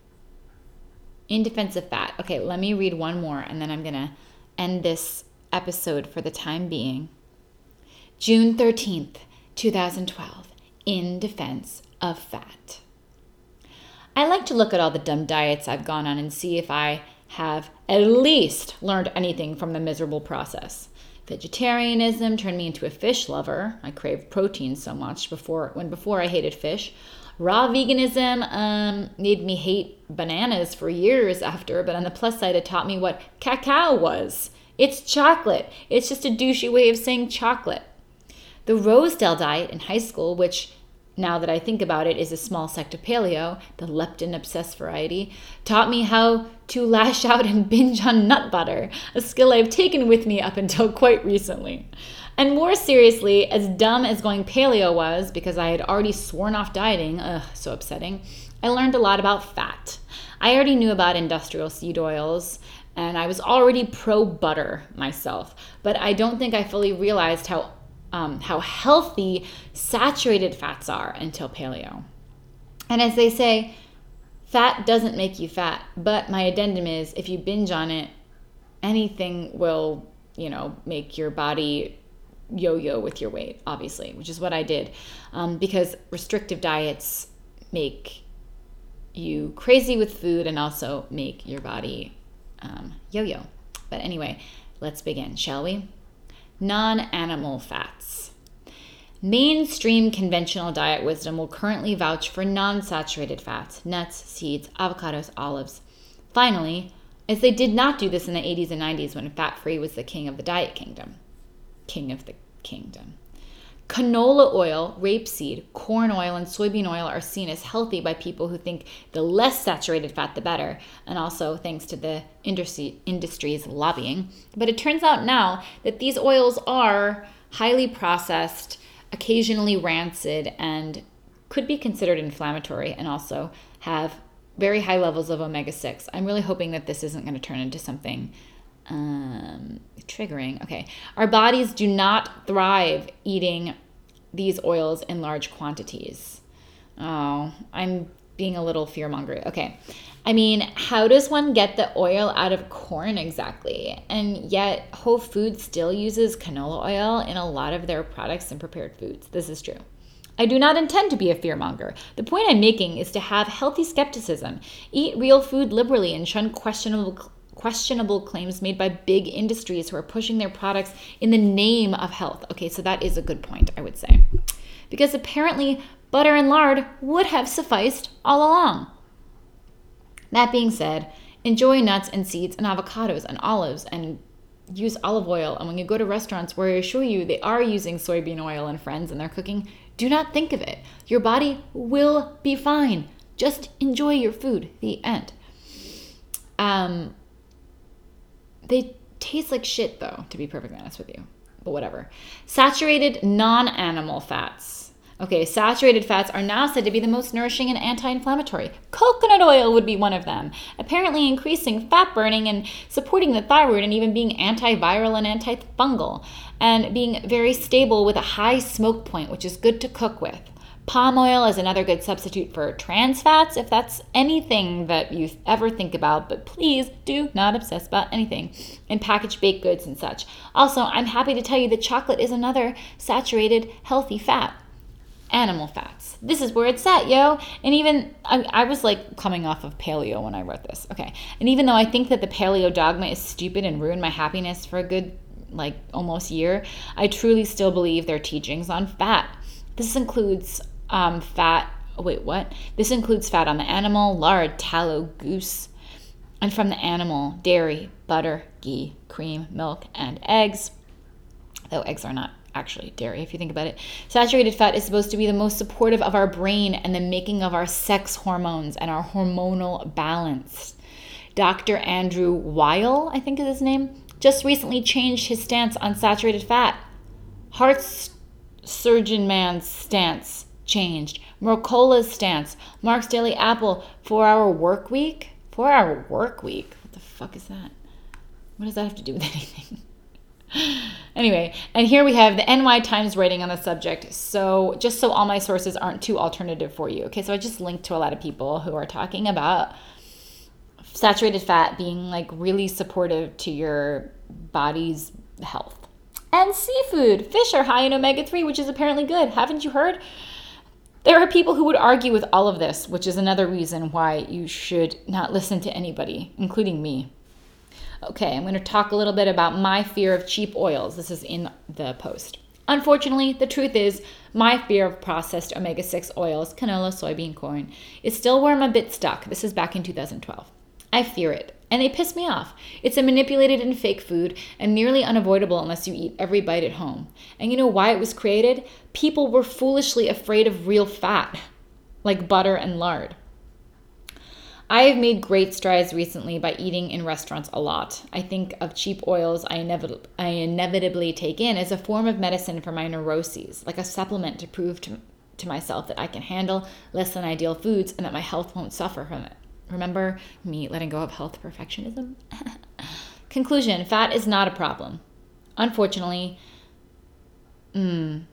In defense of fat. Okay, let me read one more and then I'm going to end this episode for the time being. June thirteenth, twenty twelve. In defense of fat. I like to look at all the dumb diets I've gone on and see if I have at least learned anything from the miserable process. Vegetarianism turned me into a fish lover. I craved protein so much before when before I hated fish. Raw veganism um, made me hate bananas for years after, but on the plus side, it taught me what cacao was. It's chocolate. It's just a douchey way of saying chocolate. The Rosedale diet in high school, which now that I think about it is a small sect of paleo, the leptin-obsessed variety, taught me how to lash out and binge on nut butter, a skill I've taken with me up until quite recently. And more seriously, as dumb as going paleo was, because I had already sworn off dieting, ugh, so upsetting, I learned a lot about fat. I already knew about industrial seed oils, and I was already pro-butter myself, but I don't think I fully realized how um, how healthy saturated fats are until paleo. And as they say, fat doesn't make you fat, but my addendum is if you binge on it, anything will, you know, make your body yo-yo with your weight, obviously, which is what I did, um, because restrictive diets make you crazy with food and also make your body um, yo-yo. But anyway, let's begin, shall we? Non-animal fats. Mainstream conventional diet wisdom will currently vouch for non-saturated fats, nuts, seeds, avocados, olives. Finally, as they did not do this in the eighties and nineties when fat-free was the king of the diet kingdom. King of the kingdom. Canola oil, rapeseed, corn oil, and soybean oil are seen as healthy by people who think the less saturated fat, the better, and also thanks to the industry, industry's lobbying. But it turns out now that these oils are highly processed, occasionally rancid, and could be considered inflammatory and also have very high levels of omega six. I'm really hoping that this isn't going to turn into something um, triggering. Okay. Our bodies do not thrive eating these oils in large quantities. Oh, I'm being a little fearmonger. Okay. I mean, how does one get the oil out of corn exactly? And yet Whole Foods still uses canola oil in a lot of their products and prepared foods. This is true. I do not intend to be a fearmonger. The point I'm making is to have healthy skepticism, eat real food liberally, and shun questionable questionable claims made by big industries who are pushing their products in the name of health. Okay, so that is a good point, I would say. Because apparently butter and lard would have sufficed all along. That being said, enjoy nuts and seeds and avocados and olives and use olive oil. And when you go to restaurants where I assure you they are using soybean oil and friends in their cooking, do not think of it. Your body will be fine. Just enjoy your food. The end. Um... They taste like shit, though, to be perfectly honest with you. But whatever. Saturated non-animal fats. Okay, saturated fats are now said to be the most nourishing and anti-inflammatory. Coconut oil would be one of them, apparently increasing fat burning and supporting the thyroid and even being antiviral and antifungal, and being very stable with a high smoke point, which is good to cook with. Palm oil is another good substitute for trans fats if that's anything that you ever think about, but please do not obsess about anything in packaged baked goods and such. Also, I'm happy to tell you that chocolate is another saturated, healthy fat. Animal fats. This is where it's at, yo. And even, I, I was like coming off of paleo when I wrote this. Okay. And even though I think that the paleo dogma is stupid and ruined my happiness for a good, like, almost year, I truly still believe their teachings on fat. This includes um, fat, oh, wait, what? This includes fat on the animal, lard, tallow, goose, and from the animal, dairy, butter, ghee, cream, milk, and eggs. Though eggs are not actually dairy, if you think about it. Saturated fat is supposed to be the most supportive of our brain and the making of our sex hormones and our hormonal balance. Doctor Andrew Weil, I think is his name, just recently changed his stance on saturated fat. Heart surgeon man's stance changed. Mercola's stance. Mark's Daily Apple. Four-hour work week? Four-hour work week? What the fuck is that? What does that have to do with anything? Anyway, and here we have the N Y Times rating on the subject. So just so all my sources aren't too alternative for you. Okay, so I just linked to a lot of people who are talking about saturated fat being like really supportive to your body's health. And seafood. Fish are high in omega three, which is apparently good. Haven't you heard? There are people who would argue with all of this, which is another reason why you should not listen to anybody, including me. Okay, I'm going to talk a little bit about my fear of cheap oils. This is in the post. Unfortunately, the truth is, my fear of processed omega six oils, canola, soybean, corn, is still where I'm a bit stuck. This is back in two thousand twelve. I fear it, and they piss me off. It's a manipulated and fake food, and nearly unavoidable unless you eat every bite at home. And you know why it was created? People were foolishly afraid of real fat, like butter and lard. I have made great strides recently by eating in restaurants a lot. I think of cheap oils I, inevit- I inevitably take in as a form of medicine for my neuroses, like a supplement to prove to, to myself that I can handle less than ideal foods and that my health won't suffer from it. Remember me letting go of health perfectionism? Conclusion, fat is not a problem. Unfortunately, mm,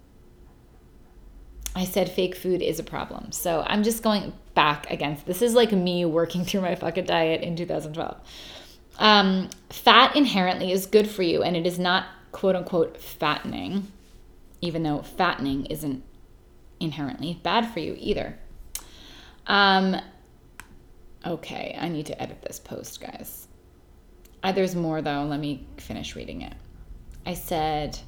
I said fake food is a problem. So I'm just going back against, this is like me working through my fucking diet in two thousand twelve. Um, fat inherently is good for you, and it is not quote unquote fattening, even though fattening isn't inherently bad for you either. Um, okay, I need to edit this post, guys. Uh, there's more though. Let me finish reading it. I said,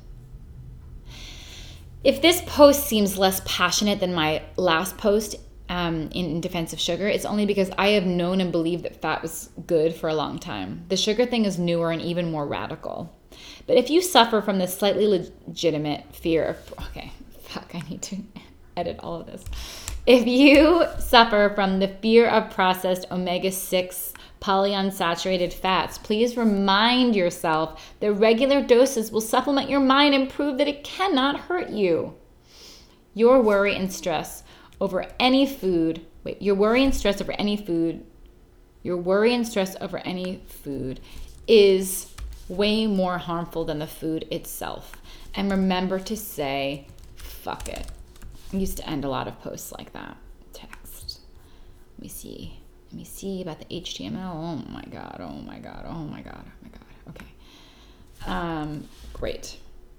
if this post seems less passionate than my last post um, in defense of sugar, it's only because I have known and believed that fat was good for a long time. The sugar thing is newer and even more radical. But if you suffer from this slightly legitimate fear of, okay, fuck, I need to edit all of this. If you suffer from the fear of processed omega six polyunsaturated fats, please remind yourself that regular doses will supplement your mind and prove that it cannot hurt you. Your worry and stress over any food, wait, your worry and stress over any food, your worry and stress over any food is way more harmful than the food itself. And remember to say, fuck it. I used to end a lot of posts like that. Text. Let me see. Let me see about the H T M L. Oh my God. Oh my God. Oh my God. Oh my God. Okay. Um, great.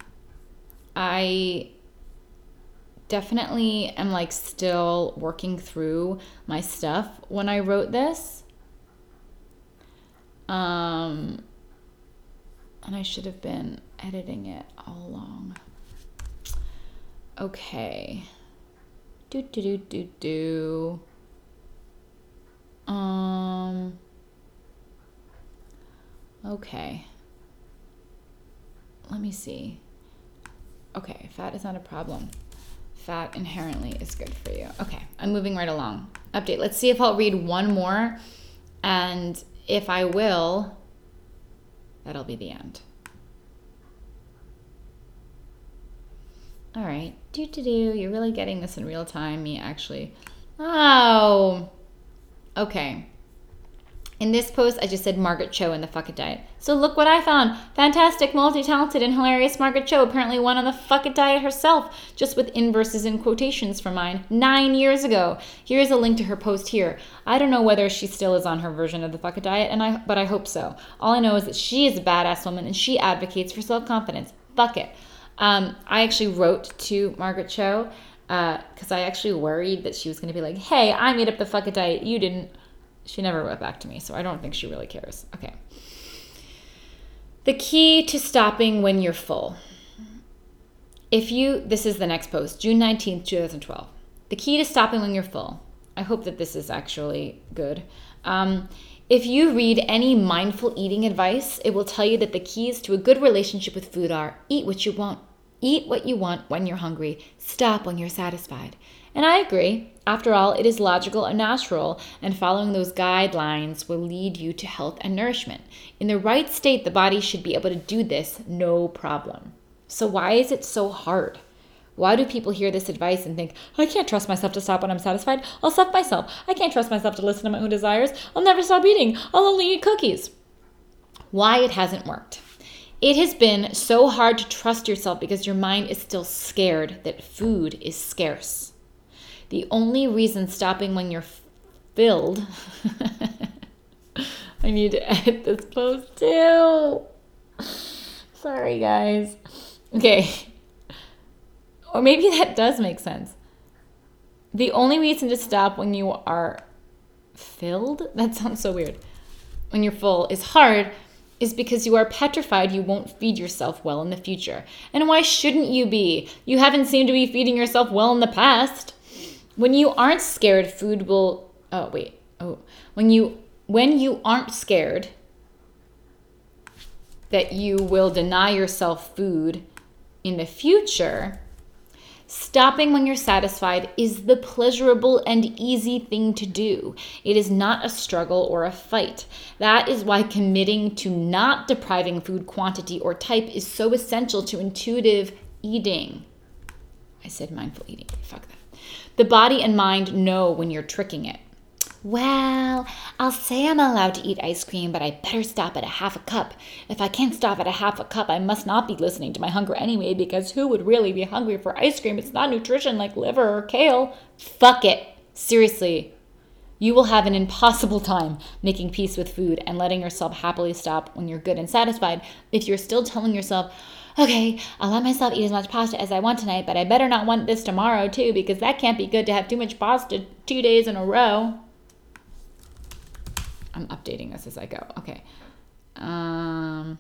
I definitely am like still working through my stuff when I wrote this. Um, and I should have been editing it all along. Okay. Do, do, do, do, do. Um, okay. Let me see. Okay, fat is not a problem. Fat inherently is good for you. Okay, I'm moving right along. Update. Let's see if I'll read one more. And if I will, that'll be the end. All right. Do, do, do. You're really getting this in real time. Me actually. Oh. Okay. In this post, I just said Margaret Cho and the Fuck It Diet. So look what I found. Fantastic, multi-talented, and hilarious Margaret Cho apparently went on the Fuck It Diet herself, just with inverses and quotations from mine, nine years ago. Here's a link to her post here. I don't know whether she still is on her version of the Fuck It Diet, and I, but I hope so. All I know is that she is a badass woman, and she advocates for self-confidence. Fuck it. Um, I actually wrote to Margaret Cho, because uh, I actually worried that she was going to be like, hey, I made up the Fuck It Diet, you didn't. She never wrote back to me, so I don't think she really cares. Okay. The key to stopping when you're full. If you, this is the next post, June nineteenth, twenty twelve. The key to stopping when you're full. I hope that this is actually good. Um, if you read any mindful eating advice, it will tell you that the keys to a good relationship with food are eat what you want. Eat what you want when you're hungry. Stop when you're satisfied. And I agree. After all, it is logical and natural, and following those guidelines will lead you to health and nourishment. In the right state, the body should be able to do this no problem. So why is it so hard? Why do people hear this advice and think, I can't trust myself to stop when I'm satisfied. I'll stuff myself. I can't trust myself to listen to my own desires. I'll never stop eating. I'll only eat cookies. Why it hasn't worked. It has been so hard to trust yourself because your mind is still scared that food is scarce. The only reason stopping when you're filled, I need to edit this post too. Sorry, guys. Okay. Or maybe that does make sense. The only reason to stop when you are filled, that sounds so weird, when you're full is hard, is because you are petrified you won't feed yourself well in the future. And why shouldn't you be? You haven't seemed to be feeding yourself well in the past. When you aren't scared, food will, oh, wait, oh, when you, when you aren't scared that you will deny yourself food in the future, stopping when you're satisfied is the pleasurable and easy thing to do. It is not a struggle or a fight. That is why committing to not depriving food quantity or type is so essential to intuitive eating. I said mindful eating, fuck that. The body and mind know when you're tricking it. Well, I'll say I'm allowed to eat ice cream, but I better stop at a half a cup. If I can't stop at a half a cup, I must not be listening to my hunger anyway, because who would really be hungry for ice cream? It's not nutrition like liver or kale. Fuck it. Seriously. You will have an impossible time making peace with food and letting yourself happily stop when you're good and satisfied if you're still telling yourself, okay, I'll let myself eat as much pasta as I want tonight, but I better not want this tomorrow too, because that can't be good to have too much pasta two days in a row. I'm updating this as I go. Okay. Um,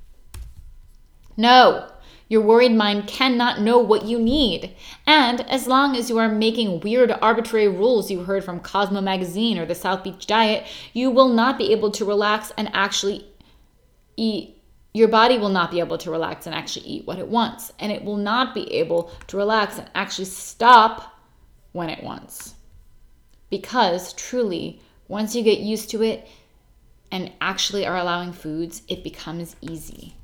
no, your worried mind cannot know what you need. And as long as you are making weird arbitrary rules you heard from Cosmo Magazine or the South Beach Diet, you will not be able to relax and actually eat. Your body will not be able to relax and actually eat what it wants. And it will not be able to relax and actually stop when it wants. Because truly, once you get used to it and actually are allowing foods, it becomes easy.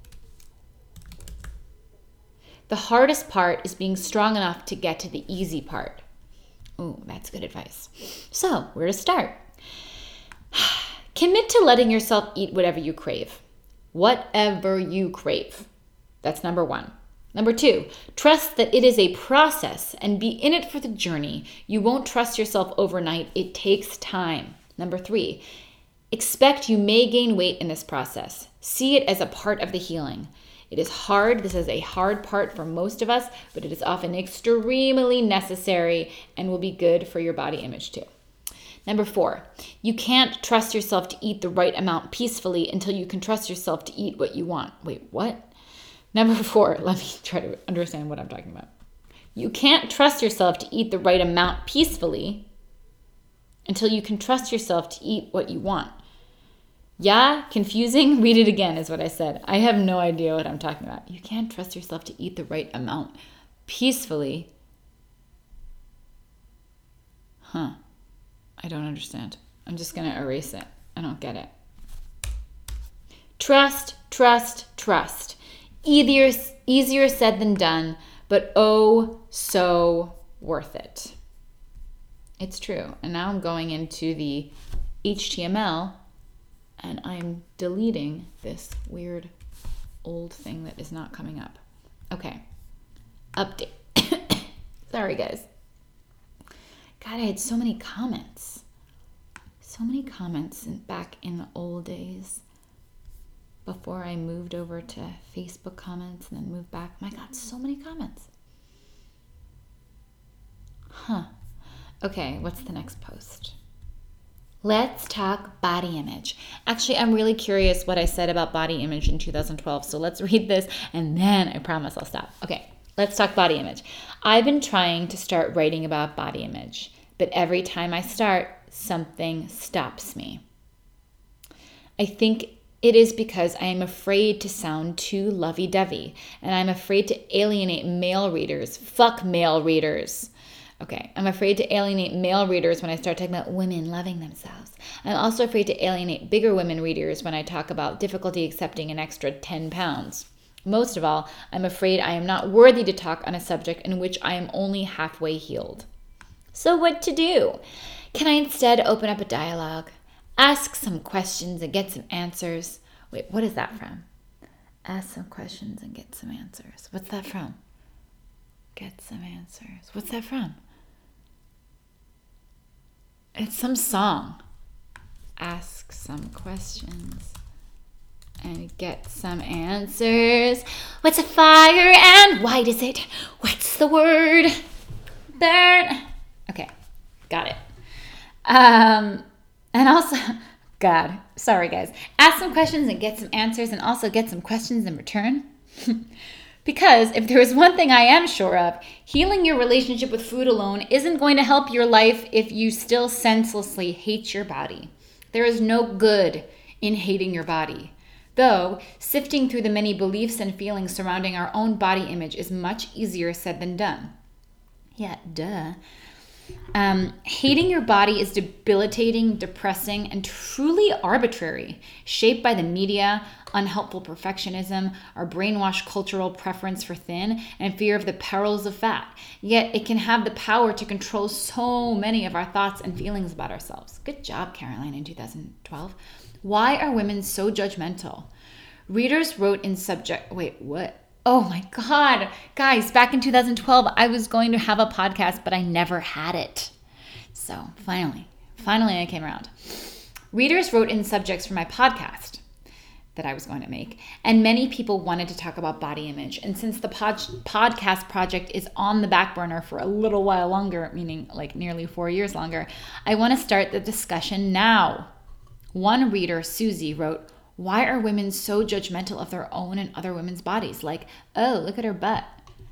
The hardest part is being strong enough to get to the easy part. Ooh, that's good advice. So, where to start? Commit to letting yourself eat whatever you crave. Whatever you crave. That's number one. Number two, trust that it is a process and be in it for the journey. You won't trust yourself overnight. It takes time. Number three, expect you may gain weight in this process. See it as a part of the healing. It is hard. This is a hard part for most of us, but it is often extremely necessary and will be good for your body image too. Number four, you can't trust yourself to eat the right amount peacefully until you can trust yourself to eat what you want. Wait, what? Number four, let me try to understand what I'm talking about. You can't trust yourself to eat the right amount peacefully until you can trust yourself to eat what you want. Yeah, confusing? Read it again is what I said. I have no idea what I'm talking about. You can't trust yourself to eat the right amount peacefully. Huh. I don't understand. I'm just going to erase it. I don't get it. Trust, trust, trust. Easier, easier said than done, but oh, so worth it. It's true. And now I'm going into the H T M L And I'm deleting this weird old thing that is not coming up. Okay. Update. Sorry, guys. God, I had so many comments. So many comments in, back in the old days before I moved over to Facebook comments and then moved back. My God, so many comments. Huh. Okay, what's the next post? Let's talk body image. Actually, I'm really curious what I said about body image in two thousand twelve. So let's read this and then I promise I'll stop. Okay, let's talk body image. I've been trying to start writing about body image, but every time I start, something stops me. I think it is because I am afraid to sound too lovey-dovey, and I'm afraid to alienate male readers. Fuck male readers. Okay, I'm afraid to alienate male readers when I start talking about women loving themselves. I'm also afraid to alienate bigger women readers when I talk about difficulty accepting an extra ten pounds. Most of all, I'm afraid I am not worthy to talk on a subject in which I am only halfway healed. So what to do? Can I instead open up a dialogue, ask some questions and get some answers? Wait, what is that from? Ask some questions and get some answers. What's that from? Get some answers. What's that from? It's some song. Ask some questions and get some answers. What's a fire and why does it? What's the word? Burn. Okay, got it. Um, and also, God, sorry guys. Ask some questions and get some answers and also get some questions in return. Because if there is one thing I am sure of, healing your relationship with food alone isn't going to help your life if you still senselessly hate your body. There is no good in hating your body. Though, sifting through the many beliefs and feelings surrounding our own body image is much easier said than done. Yeah, duh. Um, hating your body is debilitating, depressing, and truly arbitrary, shaped by the media, unhelpful perfectionism, our brainwashed cultural preference for thin, and fear of the perils of fat. Yet it can have the power to control so many of our thoughts and feelings about ourselves. Good job, Caroline, in two thousand twelve. Why are women so judgmental? Readers wrote in subject... Wait, what? Oh my God. Guys, back in two thousand twelve, I was going to have a podcast, but I never had it. So finally, finally I came around. Readers wrote in subjects for my podcast that I was going to make, and many people wanted to talk about body image. And since the pod- podcast project is on the back burner for a little while longer, meaning like nearly four years longer, I want to start the discussion now. One reader, Susie, wrote, "Why are women so judgmental of their own and other women's bodies? Like, oh, look at her butt."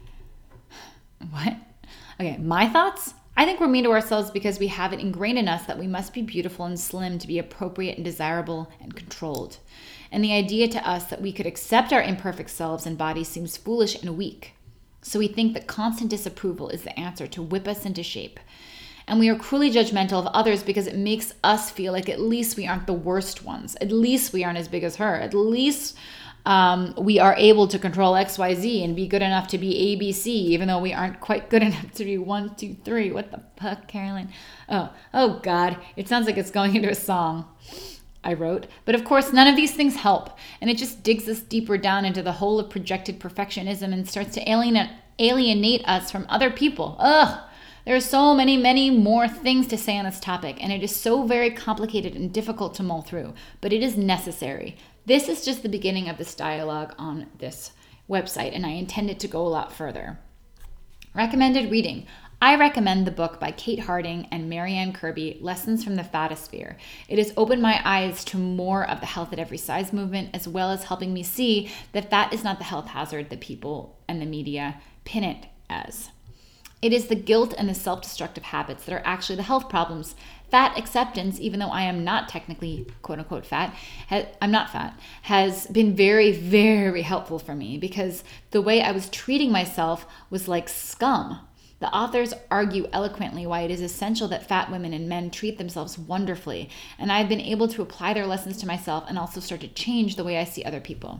What? Okay, my thoughts? I think we're mean to ourselves because we have it ingrained in us that we must be beautiful and slim to be appropriate and desirable and controlled. And the idea to us that we could accept our imperfect selves and bodies seems foolish and weak. So we think that constant disapproval is the answer to whip us into shape. And we are cruelly judgmental of others because it makes us feel like at least we aren't the worst ones. At least we aren't as big as her. At least um, we are able to control X Y Z and be good enough to be A B C, even though we aren't quite good enough to be one, two, three. What the fuck, Caroline? Oh, oh God. It sounds like it's going into a song, I wrote. But of course, none of these things help. And it just digs us deeper down into the hole of projected perfectionism and starts to alienate, alienate us from other people. Ugh. There are so many, many more things to say on this topic, and it is so very complicated and difficult to mull through, but it is necessary. This is just the beginning of this dialogue on this website, and I intend it to go a lot further. Recommended reading. I recommend the book by Kate Harding and Marianne Kirby, Lessons from the Fatosphere. It has opened my eyes to more of the health at every size movement, as well as helping me see that fat is not the health hazard that people and the media pin it as. It is the guilt and the self-destructive habits that are actually the health problems. Fat acceptance, even though I am not technically quote-unquote fat, ha- I'm not fat, has been very, very helpful for me because the way I was treating myself was like scum. The authors argue eloquently why it is essential that fat women and men treat themselves wonderfully, and I've been able to apply their lessons to myself and also start to change the way I see other people.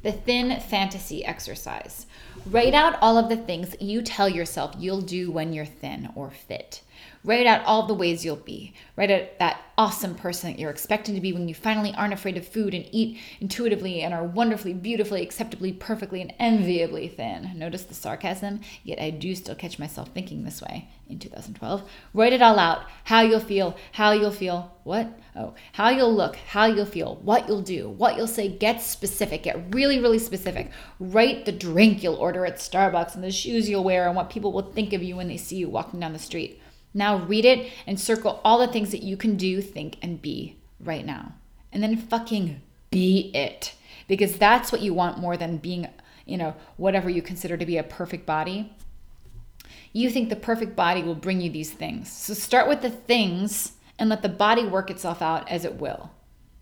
The thin fantasy exercise. Write out all of the things that you tell yourself you'll do when you're thin or fit. Write out all the ways you'll be. Write out that awesome person that you're expecting to be when you finally aren't afraid of food and eat intuitively and are wonderfully, beautifully, acceptably, perfectly, and enviably thin. Notice the sarcasm, yet I do still catch myself thinking this way in two thousand twelve. Write it all out. How you'll feel, how you'll feel, what? Oh, how you'll look, how you'll feel, what you'll do, what you'll say. Get specific. Get really, really specific. Write the drink you'll order at Starbucks and the shoes you'll wear and what people will think of you when they see you walking down the street. Now read it and circle all the things that you can do, think, and be right now. And then fucking be it. Because that's what you want more than being, you know, whatever you consider to be a perfect body. You think the perfect body will bring you these things. So start with the things and let the body work itself out as it will.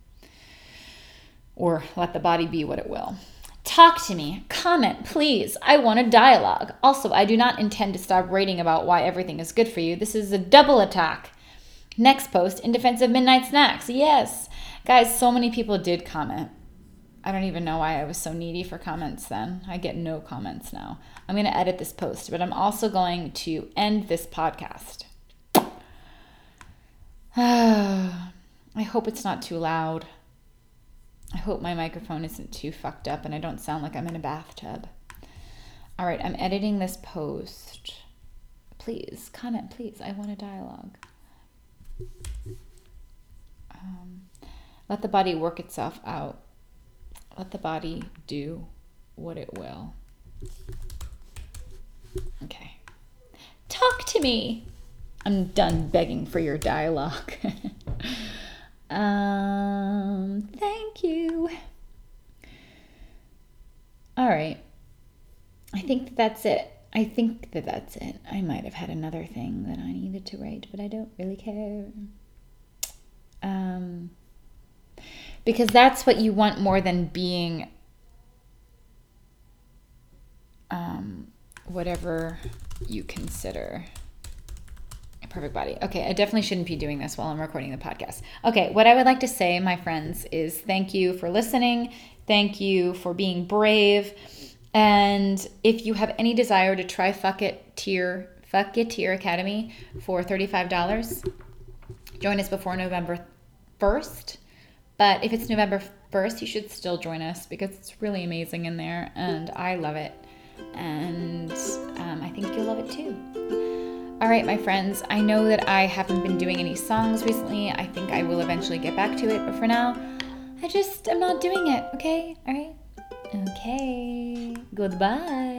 Or let the body be what it will. Talk to me. Comment, please. I want a dialogue. Also, I do not intend to stop writing about why everything is good for you. This is a double attack. Next post, in defense of midnight snacks. Yes. Guys, so many people did comment. I don't even know why I was so needy for comments then. I get no comments now. I'm going to edit this post, but I'm also going to end this podcast. I hope it's not too loud. I hope my microphone isn't too fucked up and I don't sound like I'm in a bathtub. All right, I'm editing this post. Please, comment, please. I want a dialogue. Um, let the body work itself out. Let the body do what it will. Okay. Talk to me. I'm done begging for your dialogue. Um, thank you. All right. I think that that's it. I think that that's it. I might have had another thing that I needed to write, but I don't really care. Um, because that's what you want more than being, um, whatever you consider perfect body. Okay, I definitely shouldn't be doing this while I'm recording the podcast. Okay, what I would like to say, my friends, is thank you for listening. Thank you for being brave. And if you have any desire to try Fuck It Tier, Fuck It Tier Academy for thirty-five dollars, join us before November first. But if it's November first, you should still join us because it's really amazing in there and I love it. And um, I think you'll love it too. All right, my friends, I know that I haven't been doing any songs recently. I think I will eventually get back to it, but for now, I just am not doing it, okay? All right? Okay. Goodbye.